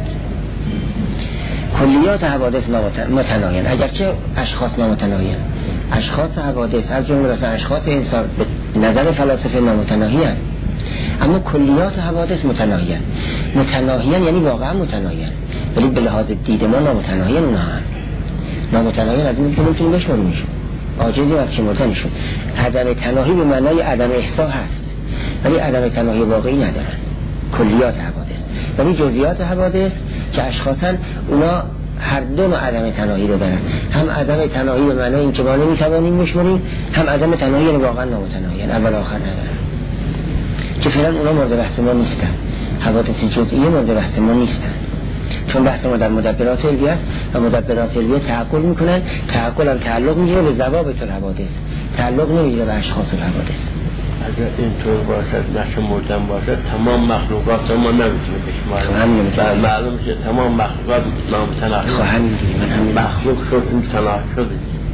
کلیات حوادث متناهیان، اگرچه اشخاص نامتناهیان. اشخاص حوادث از جمله مثلا اشخاص انسان به نظر فلاسفه نامتناهیان، اما کلیات حوادث متناهیان. متناهیان یعنی واقعا متناهیان، ولی به لحاظ دید ما نامتناهیان. اونها هم نامتناهیان از این که نمیتونیم بشماریمشون، عاجزی از شمردنشون. عدم تناهی به معنای عدم احصا هست، ولی عدم تناهی واقعی ندارن کلیات حوادث. ولی جزئیات حوادث که اشخاصن، اونا هر دو نوع عدم تناهی رو دارن، هم عدم تناهی به معنای اینکه ما نمیتوانیم بشماریم، هم عدم تناهی یعنی واقعا نامتناهیان، اول آخر ندارن، که فعلا اونا مورد بحث ما نیستن. حوادث جزئیه مورد بحث ما نیستن، چون بحث ما در مدبرات علویه است و مدبرات علویه تعقل میکنن. تعقل هم تعلق میگیره به ضوابط الحوادث، تعلق نمیگیره به اشخاص الحوادث. اگر اینطور باشد نشمردن باشد تمام مخلوقات ما نمیتونه بشماریم. معلوم میشه تمام مخلوقات نامتناهی. خب همینجوری من همین مخلوق شد این تناهی شده.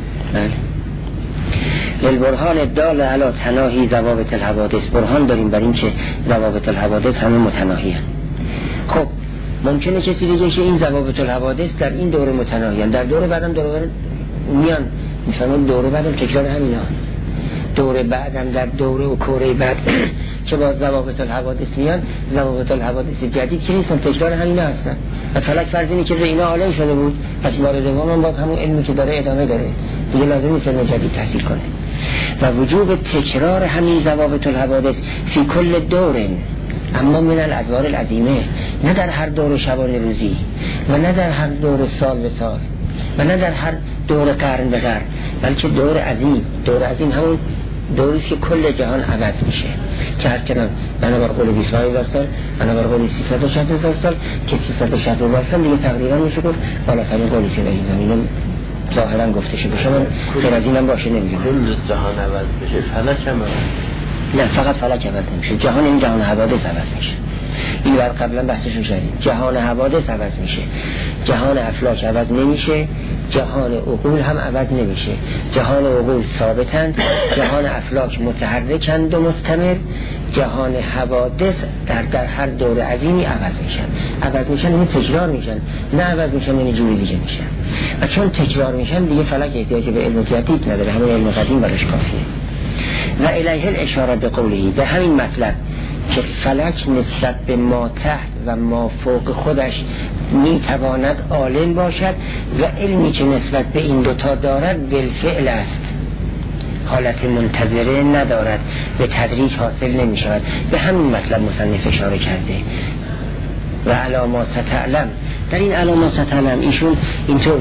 للبرهان الدال علی تناهی ضوابط الحوادث، برهان داریم بر این که ضوابط الحوادث همه متناهی هستند. خب ممکنه کسی بگه که این ضوابط الحوادث در این دوره متناهیان، در دوره بعدم دوره میان، میفهمن دوره بعدم تکرار همینا، دوره بعدم در دوره و کوره بعد که با ضوابط الحوادث میان، ضوابط الحوادث جدید که نیستن، تکرار همینا هستن. و فلک فرض اینه که به اینا عالم شده بود، پس وارد ما باز همون علمی که داره ادامه داره، دیگه لازم نیست علم جدید تحصیل کنه. و وجوب تکرار همین ضوابط الحوادث فی کل دور، اما من الادوار العظیمه، نه در هر دور شبانه روزی و نه در هر دور سال به سال و نه در هر دور قرن به قرن، بلکه دور عظیم. دور عظیم همون دوری که کل جهان عوض میشه، که هر کنم بنابر قول 20,000 سال، بنابر قول 360,000 سال، که 360,000 سال دیگه تقریبا میشه گفت بالاترین قولی که در این زمینه ظاهرا گفته شده. شما غیر از اینم باشه نمیگم کل جهان عوض بشه، فلک هم نه، فقط فلک عوض نمیشه، جهان این جهان حوادث عوض میشه. این بر قبلا بحثشون شدیم، جهان حوادث عوض میشه، جهان افلاک عوض نمیشه، جهان عقول هم عوض نمیشه. جهان عقول ثابتند، جهان افلاک متحرکند و مستمر، جهان حوادث در هر دور عظیمی عوض میشن یعنی تکرار میشن، نه عوض میشن یعنی جوری دیگه میشن. و چون تکرار میشن دیگه فلک احتیاج به علم جدید نداره، همین علم قدیم براش کافیه. و الیه الاشاره به قوله، به همین مطلب که فلک نسبت به ما تحت و ما فوق خودش میتواند عالم باشد و علمی که نسبت به این دوتا دارد بالفعل است، حالت منتظره ندارد، به تدریج حاصل نمی شود. به همین مطلب مصنف اشاره کرده. و علامات ستعلم، در این علامات ستعلم ایشون اینطور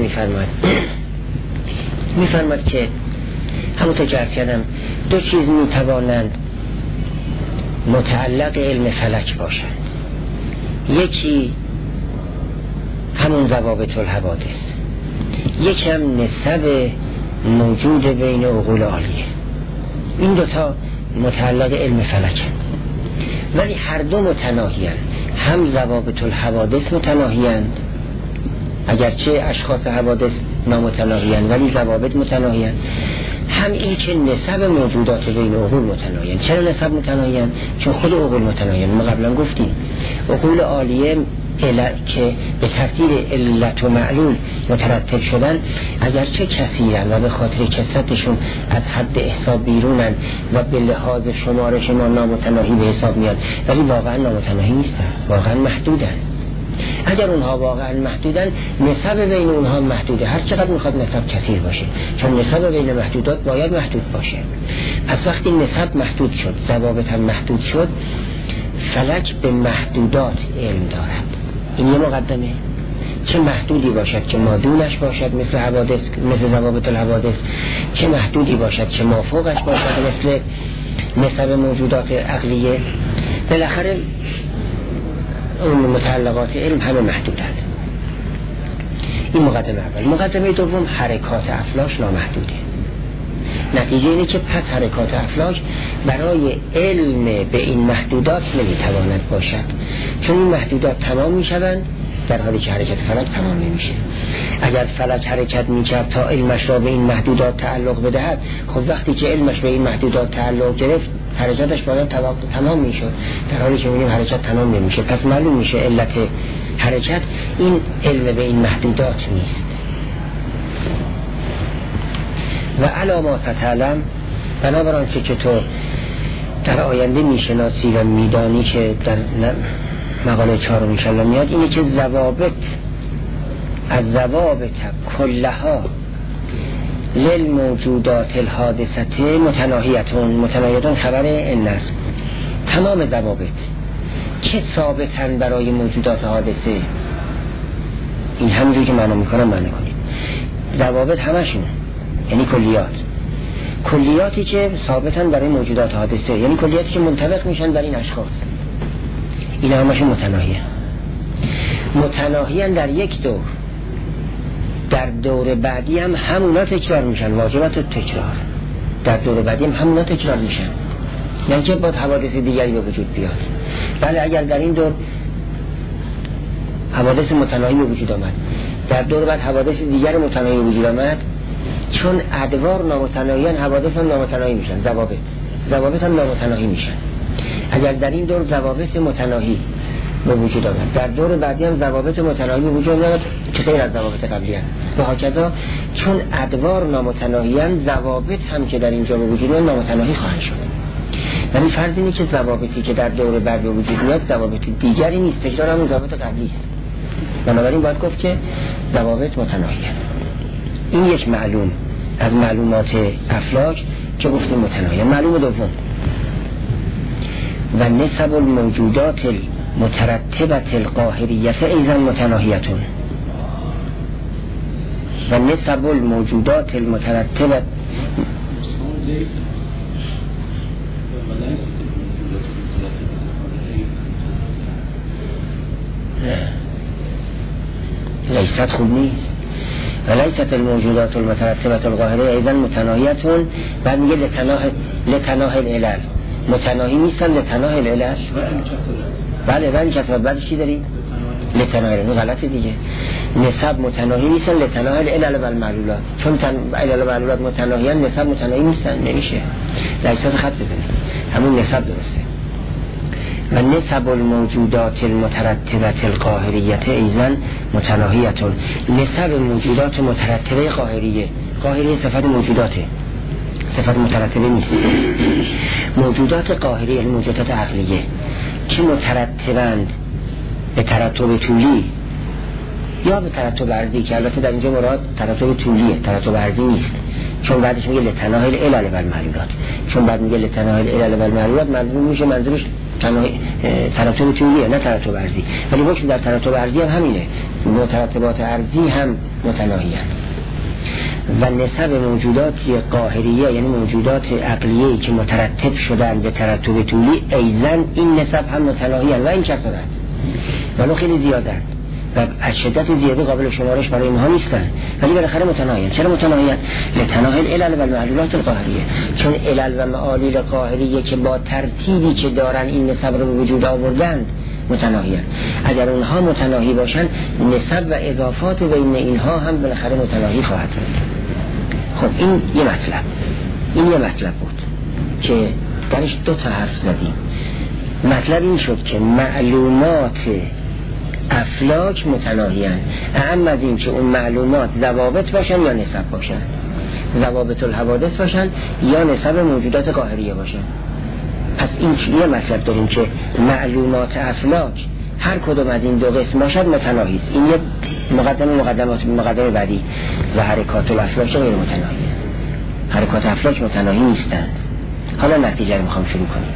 میفرماد که همونطور که عرض کردم دو چیز میتوانند متعلق علم فلک باشند، یکی همون ضوابط الحوادث، یکی هم نسب موجود بین عقول عالیه. این دوتا متعلق علم فلک هست، ولی هر دو متناهی هست. هم ضوابط الحوادث متناهی هست، اگرچه اشخاص حوادث نامتناهی هست ولی ضوابط متناهی هست. هم این که نسب موجودات بین عقول متناهی هست. چرا نسب متناهی هست؟ چون خود عقول متناهی هست. ما قبلا گفتیم عقول عالیه که به ترتیب علت و معلول مترتب شدن اگرچه کثیرن و به خاطر کثرتشون از حد حساب بیرونن و به لحاظ شمارش ما نامتناهی به حساب میاد، ولی واقعا نامتناهی نیستن، واقعا محدودن. اگر اونها واقعا محدودن، نسب بین اونها محدوده، هر چقدر میخواد نسب کثیر باشه، چون نسب بین محدودات باید محدود باشه. پس وقتی نسب محدود شد، ضوابط هم محدود شد، فلک به محدودات علم دارد. این یه مقدمه. چه محدودی باشد که مادونش باشد مثل حوادث، مثل ضوابط الحوادث، چه محدودی باشد که مافوقش باشد مثل نسب موجودات عقلیه. بالاخره اون متعلقات علم همه محدودند. این مقدمه اول. مقدمه دوم، حرکات افلاک نامحدوده. نتیجه اینه که پس حرکات افلاک برای علم به این محدودات نمیتواند باشد، چون این محدودات تمام میشوند در حالی که حرکت فلک تمام نمیشه. اگر فلک حرکت میکرد تا علمش را به این محدودات تعلق بدهد، خب وقتی که علمش به این محدودات تعلق گرفت حرکتش باید تمام میشد، در حالی که میگیم حرکت تمام نمیشه. پس معلوم میشه علت حرکت این علم به این محدودات نیست. و علامات ستعلم، بنابراین که تو در آینده میشناسی و میدانی که در مقاله 4 انشاءالله میاد، اینه که ضوابط از ضوابط کلها للموجودات الحادثه متناهیتون خبر این است. تمام ضوابط که ثابتن برای موجودات حادثه، این همونجوری که معنا میکنم معنی کنیم، ضوابط همشون یعنی کلیاتی که ثابتن برای موجودات حادثه، یعنی کلیاتی که منطبق میشن بر این اشخاص، این همشون متناهیان در یک دور. در دور بعدی هم همونا تکرار میشن، واجبات تکرار. در دور بعدی هم همونا تکرار میشن، نه که باید حوادث دیگری به وجود بیاد. بله اگر در این دور حوادث متناهی به وجود آمد، در دور بعد حوادث دیگر متناهی به وجود آمد، چون ادوار نامتناهیان حوادث هم نامتناهی میشن، ضوابط هم نامتناهی میشن. اگر در این دور ضوابط متناهی به وجود آمد، در دور بعدی هم ضوابط متناهی به وجود آمد که غیر از ضوابط قبلی هست و هکذا. چون ادوار نامتناهیان، ضوابط هم که در اینجا به وجود آمد نامتناهی خواهند شد. یعنی فرض اینه که ضوابطی که در دور بعد به وجود میاد ضوابط دیگری نیست، تکرار همون ضوابط قبلی است. بنابراین باید گفت که ضوابط متناهیان. این یک معلوم از معلومات افلاک که گفتیم متناهی. معلوم دوم و نسب الموجودات المترتبة القاهریت ایضا متناهیتون و نسب الموجودات المترتبة لیست خوب نیست و لیست الموجودات المترتبة القاهره ایضا متناهیتون. بعد میگه لتناه العلل، متناهی نیستن لتناه العلل. بله رنگ کتبت بعد چی دارید؟ لتناه العلل. غلطه دیگه، نسب متناهی نیستن لتناه العلل والمعلولات، چون علل و معلولات متناهیان نسب متناهی نیستن، نمیشه. لیست خط بزنید، همون نسب درسته. و نسب الموجودات المترتبة القاهریت ایضا متناهیتون. نسب موجودات مترتبه قاهریه، قاهریه صفت موجوداته، صفت مترتبه نیست. موجودات قاهریه موجودات عقلیه که مترتبند به ترتب طولی یا به ترتب عرضی، که البته در اینجا مراد ترتب طولیه، ترتب عرضی نیست، چون بعدش میگه لتناه العلل والمعلولات، چون بعد میگه لتناه العلل والمعلولات معلوم میشه منظورش ترتب طولیه نه ترتب عرضی، ولی حکم در ترتب عرضی هم همینه، مترتبات عرضی هم متناهیه. و نسب موجودات قاهریه یعنی موجودات عقلیه که مترتب شدن به ترتب طولی ایضا این نسب هم متناهیه و این کسرت ولو خیلی زیادن و از شدت زیاده قابل شمارش برای اینها نیستن، ولی بالاخره متناهیان. چرا متناهیان؟ لتناه العلل و المعلولات القاهریه، چون علل و معالل قاهریه که با ترتیبی که دارن این نسب رو به وجود آوردن متناهیان. اگر اونها متناهی باشن نسب و اضافات بین اینها هم بالاخره متناهی خواهد بود. خب این یه مطلب بود که درش دو تا حرف زدیم. مطلب این شد که معلومات افلاک متناهیان، اهم از این که اون معلومات ضوابط باشن یا نسب باشن، ضوابط الحوادث باشن یا نسب موجودات قاهریه باشن. پس این یه مطلب داریم که معلومات افلاک هر کدوم از این دو قسم باشد متناهی است. این یک مقدمه بعدی. و حرکات الافلاک غیر متناهیه، حرکات افلاک متناهی نیستند. حالا نتیجه رو میخوام شروع کنیم.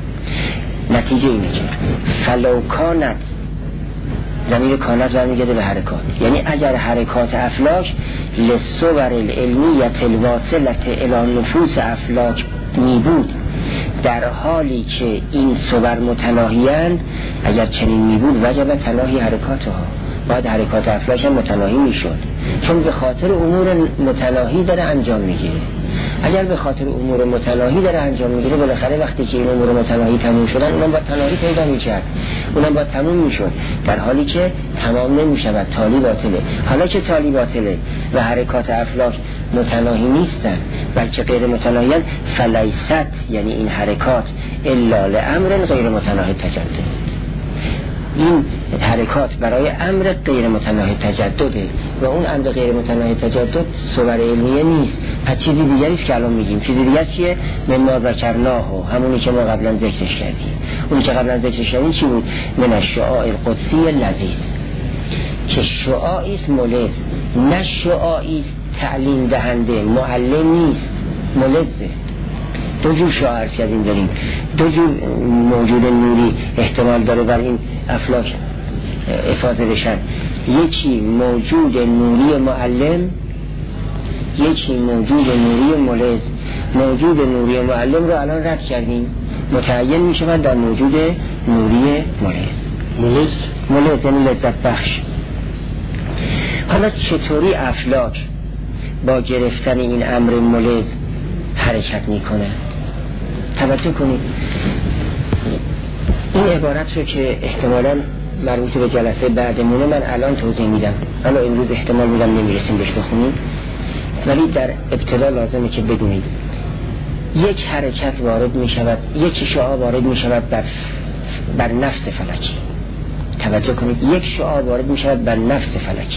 نتیجه اینه که فلو کانت، ضمیر کانت برمیگرده به حرکات، یعنی اگر حرکات افلاک للصور العلمیت الواصلة الی نفوس افلاک می بود، در حالی که این صور متناهیند، اگر چنین می بود وجب تناهی حرکاتها، باید حرکات افلاک هم متناهی می شد، چون به خاطر امور متناهی داره انجام میگیره. اگر به خاطر امور متناهی داره انجام میگیره، بالاخره وقتی که این امور متناهی تموم شدن اونم با تناهی پیدا میکرد، اونم با تموم میشد، در حالی که تمام نمیشود، تالی باطله. حالا که تالی باطله و حرکات افلاک متناهی نیستن بلکه غیر متناهیان، فلیست یعنی این حرکات الا لامر غیر متناهی تجدد، این حرکات برای امر غیر متناهی تجدده و اون امر غیر متناهی تجدد صور علمیه نیست، از چیزی دیگری است که الان میگیم. چیزی دیگه چیه؟ من ما ذکرناه، همونی که ما قبلا ذکرش کردیم. اونی که قبلا ذکرش کردیم چی بود؟ من الشعاع القدسی لذیذ، که شعاعی است ملز، نه شعاعی است تعلیم دهنده، معلم نیست، ملزه. دو جور شعاع کردیم داریم، دو جور موجود نوری احتمال داره بر این افلاک افاضه بشن، یکی موجود نوری معلم، یکی موجود نوری ملز. موجود نوری معلم رو الان رد کردیم، متعین می شود در موجود نوری ملز. ملز یعنی لذت بخش. حالا چطوری افلاک با گرفتن این امر ملز حرکت می کنه؟ توجه کنید این عبارت رو که احتمالاً مربوط به جلسه بعدمونه من الان توضیح میدم، حالا امروز احتمال میدم نمیرسیم بهش بخونیم، ولی در ابتدا لازمه که بدونید یک حرکت وارد می شود، یک شعاع وارد می شود بر نفس فلکی. توجه کنید، یک شعاع وارد می شود بر نفس فلکی.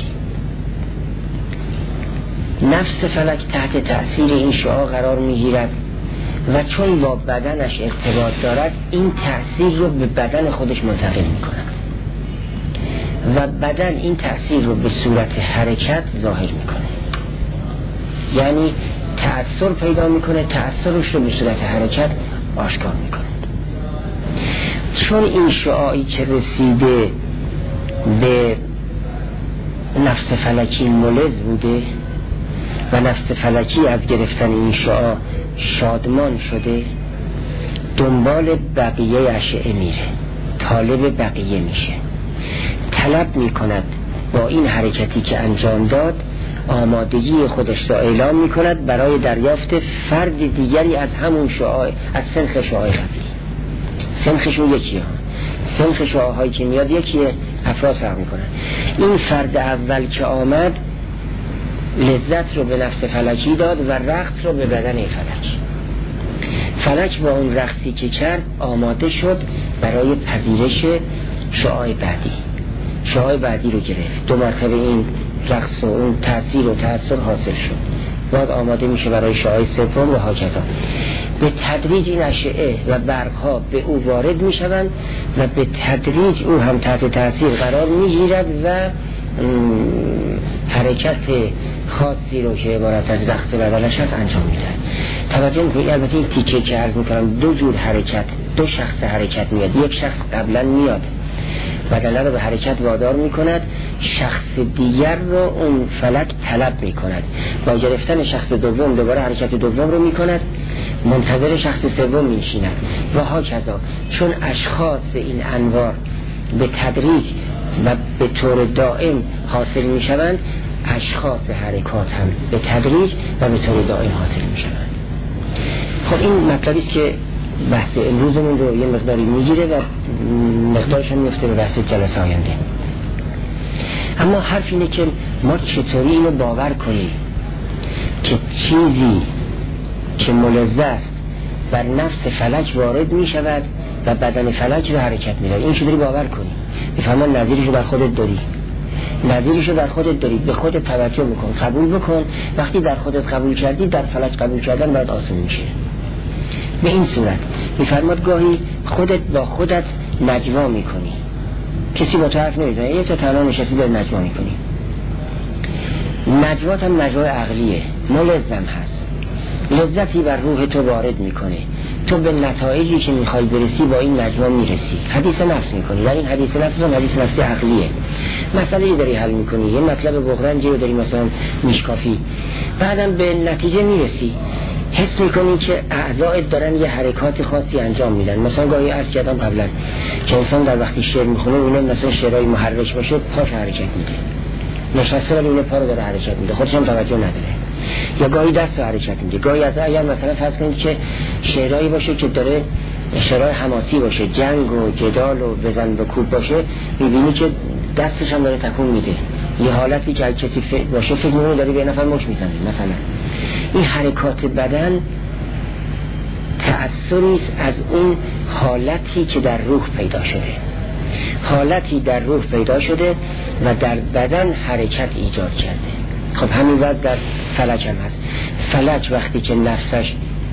نفس فلک تحت تأثیر این شعاع قرار می گیرد و چون با بدنش ارتباط دارد این تأثیر رو به بدن خودش منتقل می کند و بدن این تأثیر رو به صورت حرکت ظاهر می کنه. یعنی تأثیر پیدا میکنه، تأثیرش رو به صورت حرکت آشکار میکنه. چون این شعاعی که رسیده به نفس فلکی ملز بوده و نفس فلکی از گرفتن این شعاع شادمان شده، دنبال بقیه اشعه میره، طالب بقیه میشه، طلب میکند با این حرکتی که انجام داد آمادگی خودش را اعلام میکند برای دریافت فرد دیگری از همون شعاع، از سنخ شعاع قبلی. سنخشون یکیه، سنخ شعاعهایی که میاد یکیه، افراد فرق میکنن. این فرد اول که آمد لذت رو به نفس فلکی داد و رقص رو به بدن فلک. فلک با اون رقصی که کرد آماده شد برای پذیرش شعاع بعدی. شعاع بعدی رو گرفت، 2 مرتبه این رقص و اون تأثیر و تأثیر حاصل شد، بعد آماده میشه برای شعاع سوم و هاکذا. به تدریج این اشعه و برقها به او وارد میشوند و به تدریج او هم تحت تأثیر قرار میگیرد و حرکت خاصی رو که عبارت از رقص بدنش هست انجام میده. توجه میکنید البته این تیکه که عرض میکنم 2 جور حرکت، 2 شخص حرکت میاد. یک شخص قبلا میاد بدنه رو به حرکت وادار میکند، شخص دیگر رو اون فلک طلب میکند، با گرفتن شخص دوم دوباره حرکت دوم رو میکند، منتظر شخص سوم میشیند و هاکذا. چون اشخاص این انوار به تدریج و به طور دائم حاصل میشوند، اشخاص حرکات هم به تدریج و به طور دائم حاصل میشوند. خب این مطلبی است که بحث امروزمون رو یه مقداری میگیره و مقدارش هم میفته به بحث جلسه آینده. اما حرف اینه که ما چطوری اینو باور کنیم که چیزی که ملزه است بر نفس فلک وارد میشود و بدن فلک رو حرکت میده. این چطوری باور کنیم؟ بفرمان نظیرشو بر خودت داری، نظیرشو در خودت داری، به خودت توجه بکن، قبول بکن. وقتی در خودت قبول کردی، در فلک قبول کردن باید آسان میشه. به این صورت میفرماد گاهی خودت با خودت نجوا میکنی، کسی با تو حرف نمیزنه، یه تا تنها نشستی داری نجوا میکنی. نجوات هم نجوای عقلیه، ملزم هست، لذتی بر روح تو وارد میکنه، تو به نتایجی که میخوای برسی با این نجوا میرسی. حدیث نفس میکنی، در این حدیث نفس هم حدیث نفسی عقلیه. مسئله داری حل میکنی، یه مطلب بغرنجی رو داری مثلا میشکافی، بعدم به نتیجه میرسی، حس میکنی که اعضایت دارن یه حرکات خاصی انجام میدن. مثلا گاهی عرض کردم قبلا که انسان در وقتی شعر میخونه اونه مثلا شعرهای محرک باشه پاش حرکت میده، نشسته ولی اونه پا رو داره حرکت میده، خودش هم توجه نداره، یا گاهی دست رو حرکت میده. گاهی از اگر مثلا فرض کنید که شعرهایی باشه که داره شعرهای حماسی باشه، جنگ و جدال و بزن به کوب باشه، میبینی که دستش هم داره تکون میده، یه حالتی که کسی باشه فکر میکنه داره به نفر مش میزنه. مثلا این حرکات بدن تأثیری از اون حالتی که در روح پیدا شده، حالتی در روح پیدا شده و در بدن حرکت ایجاد کرده. خب همین وضع در فلک هم هست. فلک وقتی که نفسش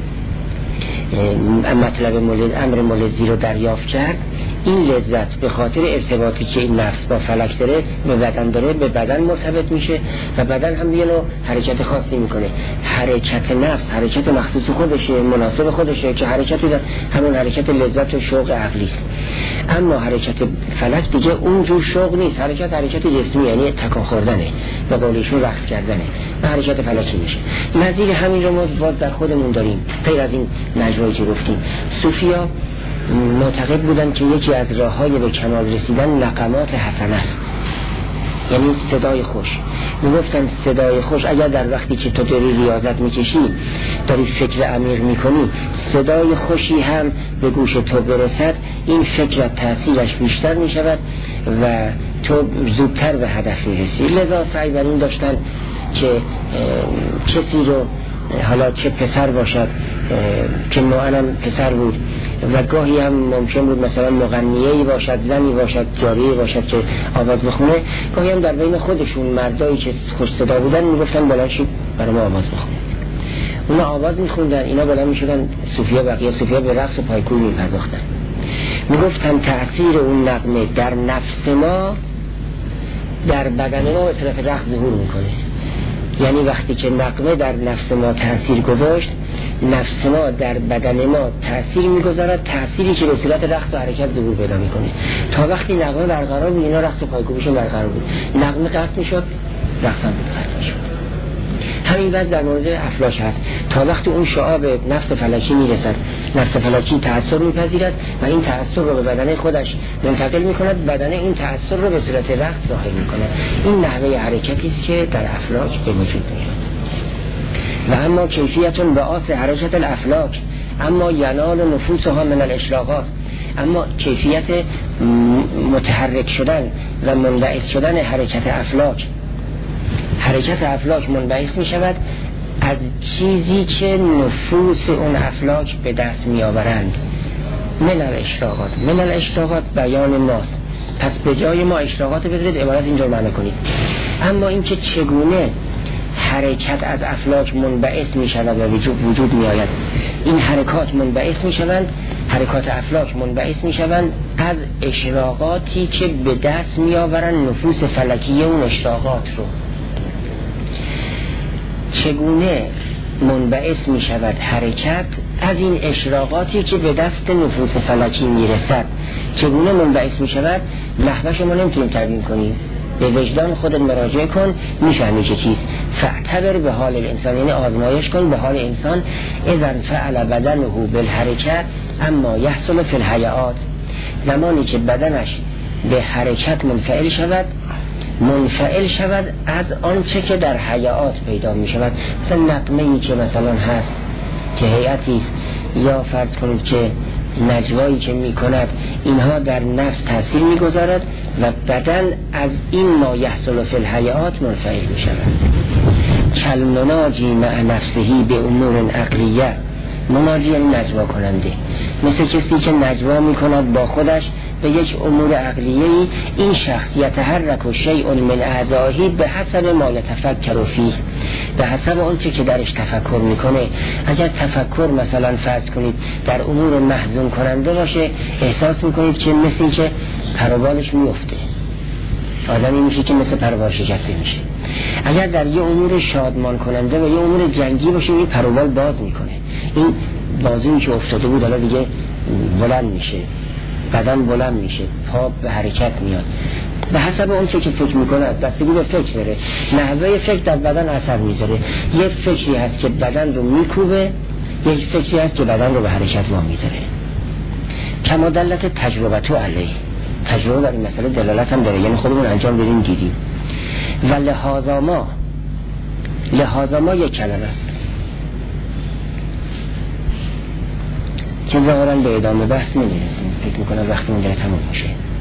مطلب امر ملزی رو دریافت کرد، این لذت به خاطر ارتباطی که این نفس با فلک داره به بدن داره، به بدن مرتبط میشه و بدن هم یه نوع حرکت خاصی میکنه. حرکت نفس حرکت مخصوص خودشه، مناسب خودشه، که حرکت در همون حرکت لذت و شوق عقلی است. اما حرکت فلک دیگه اونجور شوق نیست، حرکت جسمی، یعنی تکان خوردنه و قولشون رقص کردنه و حرکت فلکی میشه. نظیر همین رو ما باز در خودمون داریم. غیر از این نجوایی که گفتیم، صوفیا معتقد بودن که یکی از راه‌های به کمال رسیدن نغمات حسنه است، یعنی صدای خوش. میگفتن صدای خوش اگر در وقتی که تو داری ریاضت میکشی، داری فکر عمیق میکنی، صدای خوشی هم به گوش تو برسد، این فکر تأثیرش بیشتر میشود و تو زودتر به هدف میرسی. لذا سعی بر این داشتن که کسی رو، حالا چه پسر باشد که نوعنم پسر بود و گاهی هم ممکن بود مثلا مغنیه‌ای باشد، زنی باشد، جاریه باشد که آواز بخونه، گاهی هم در بین خودشون مردایی که خوش صدا بودن میگفتن بلند شید برای ما آواز بخونه. اونا آواز میخوندن، اینا بلند میشدن، بقیه صوفیا به رقص و پایکوبی میپرداختن. میگفتن تأثیر اون نغمه در نفس ما، در بدن ما به صورت رقص ظهور میکنه. یعنی وقتی که نغمه در نفس ما تأثیر گذاشت، نفس ما در بدن ما تأثیر میگذارد، تأثیری که به صورت رقص و حرکت ظهور پیدا میکنه. تا وقتی نغمه برقرار بود اینا رقص و پایکوبیشون برقرار بود، نغمه قطع میشد رقص هم قطع میشد. همین وضع در مورد افلاک هست. تا وقتی اون شعاع به نفس فلکی میرسد، نفس فلکی تأثیر میپذیرد و این تأثیر رو به بدن خودش منتقل میکند، بدن این تأثیر رو به صورت رقص ظاهر میکند. این نحوه حرکتی است که در افلاک به وجود میاد. و اما کیفیت بعاث حرکت الافلاک، اما ینال نفوسها من الاشراقات، اما کیفیت متحرک شدن و منبعث شدن حرکت افلاک، حرکت افلاک منبعث می شود از چیزی که نفوس اون افلاک به دست می آورند. من الاشراقات، من الاشراقات بیان ماست، پس به جای ما اشراقات بذارید، عبارت اینجور معنی کنید. اما این که چگونه حرکت از افلاک منبعث می شود و وجود می آید، این حرکات منبعث می شوند، حرکات افلاک منبعث می شوند از اشراقاتی که به دست می آورند نفوس فلکیه اون اشراقات رو. چگونه منبعث می شود حرکت از این اشراقاتی که به دست نفوس فلکی می رسد؟ چگونه منبعث می شود؟ لحظه شما نمیتونیم تبیین کنیم، به وجدان خودت مراجعه کن، میفهمی چه چیز. فاعتبر به حال الانسان، یعنی آزمایش کن به حال انسان. اذن فعل بدنه بالحرکت اما یحصل فی الحیات، زمانی که بدنش به حرکت منفعل شود از آنچه که در حیات پیدا می شود. مثلا نغمه‌ای که مثلا هست که هیئتی است، یا فرض کنید که نجوایی که می کند، اینها در نفس تأثیر می گذارد و بدن از این ما یحصل فی الحیات منفعل می شود. کالمناجی مع نفسهی به امور عقلیه، مناجی یعنی نجوا کننده، مثل کسی که نجوا می کند با خودش به یک امور عقلیه‌ای. این شخصیت حرک و شیء من اعضائه به حسب ما یتفکر فیه، به حسب اون چه که درش تفکر میکنه. اگر تفکر مثلا فرض کنید در امور محزون کننده باشه، احساس میکنید که مثل این که پروبالش میفته، آدمی میشه که مثل پروبال شکسته میشه. اگر در یه امور شادمان کننده و یه امور جنگی باشه، این پروبال باز میکنه، این بازویی که افتاده بود حالا دیگه بلند میشه، بدن بلند میشه، پا به حرکت میاد. به حسب اون چه که فکر میکنه، بستگی به فکر داره، نحوه فکر در بدن اثر میذاره. یه فکری هست که بدن رو میکوبه، یک فکری هست که بدن رو به حرکت وامی داره. کما دلت تجربتو علیه، تجربه در این مسئله دلالت هم داره، یعنی خودمون انجام بدیم دیدیم. و لحاظا ما یک کلمه است که ظاهرا به ادامه بحث نمیرسیم، فکر میکنم وقتی اون داره تمام میشه.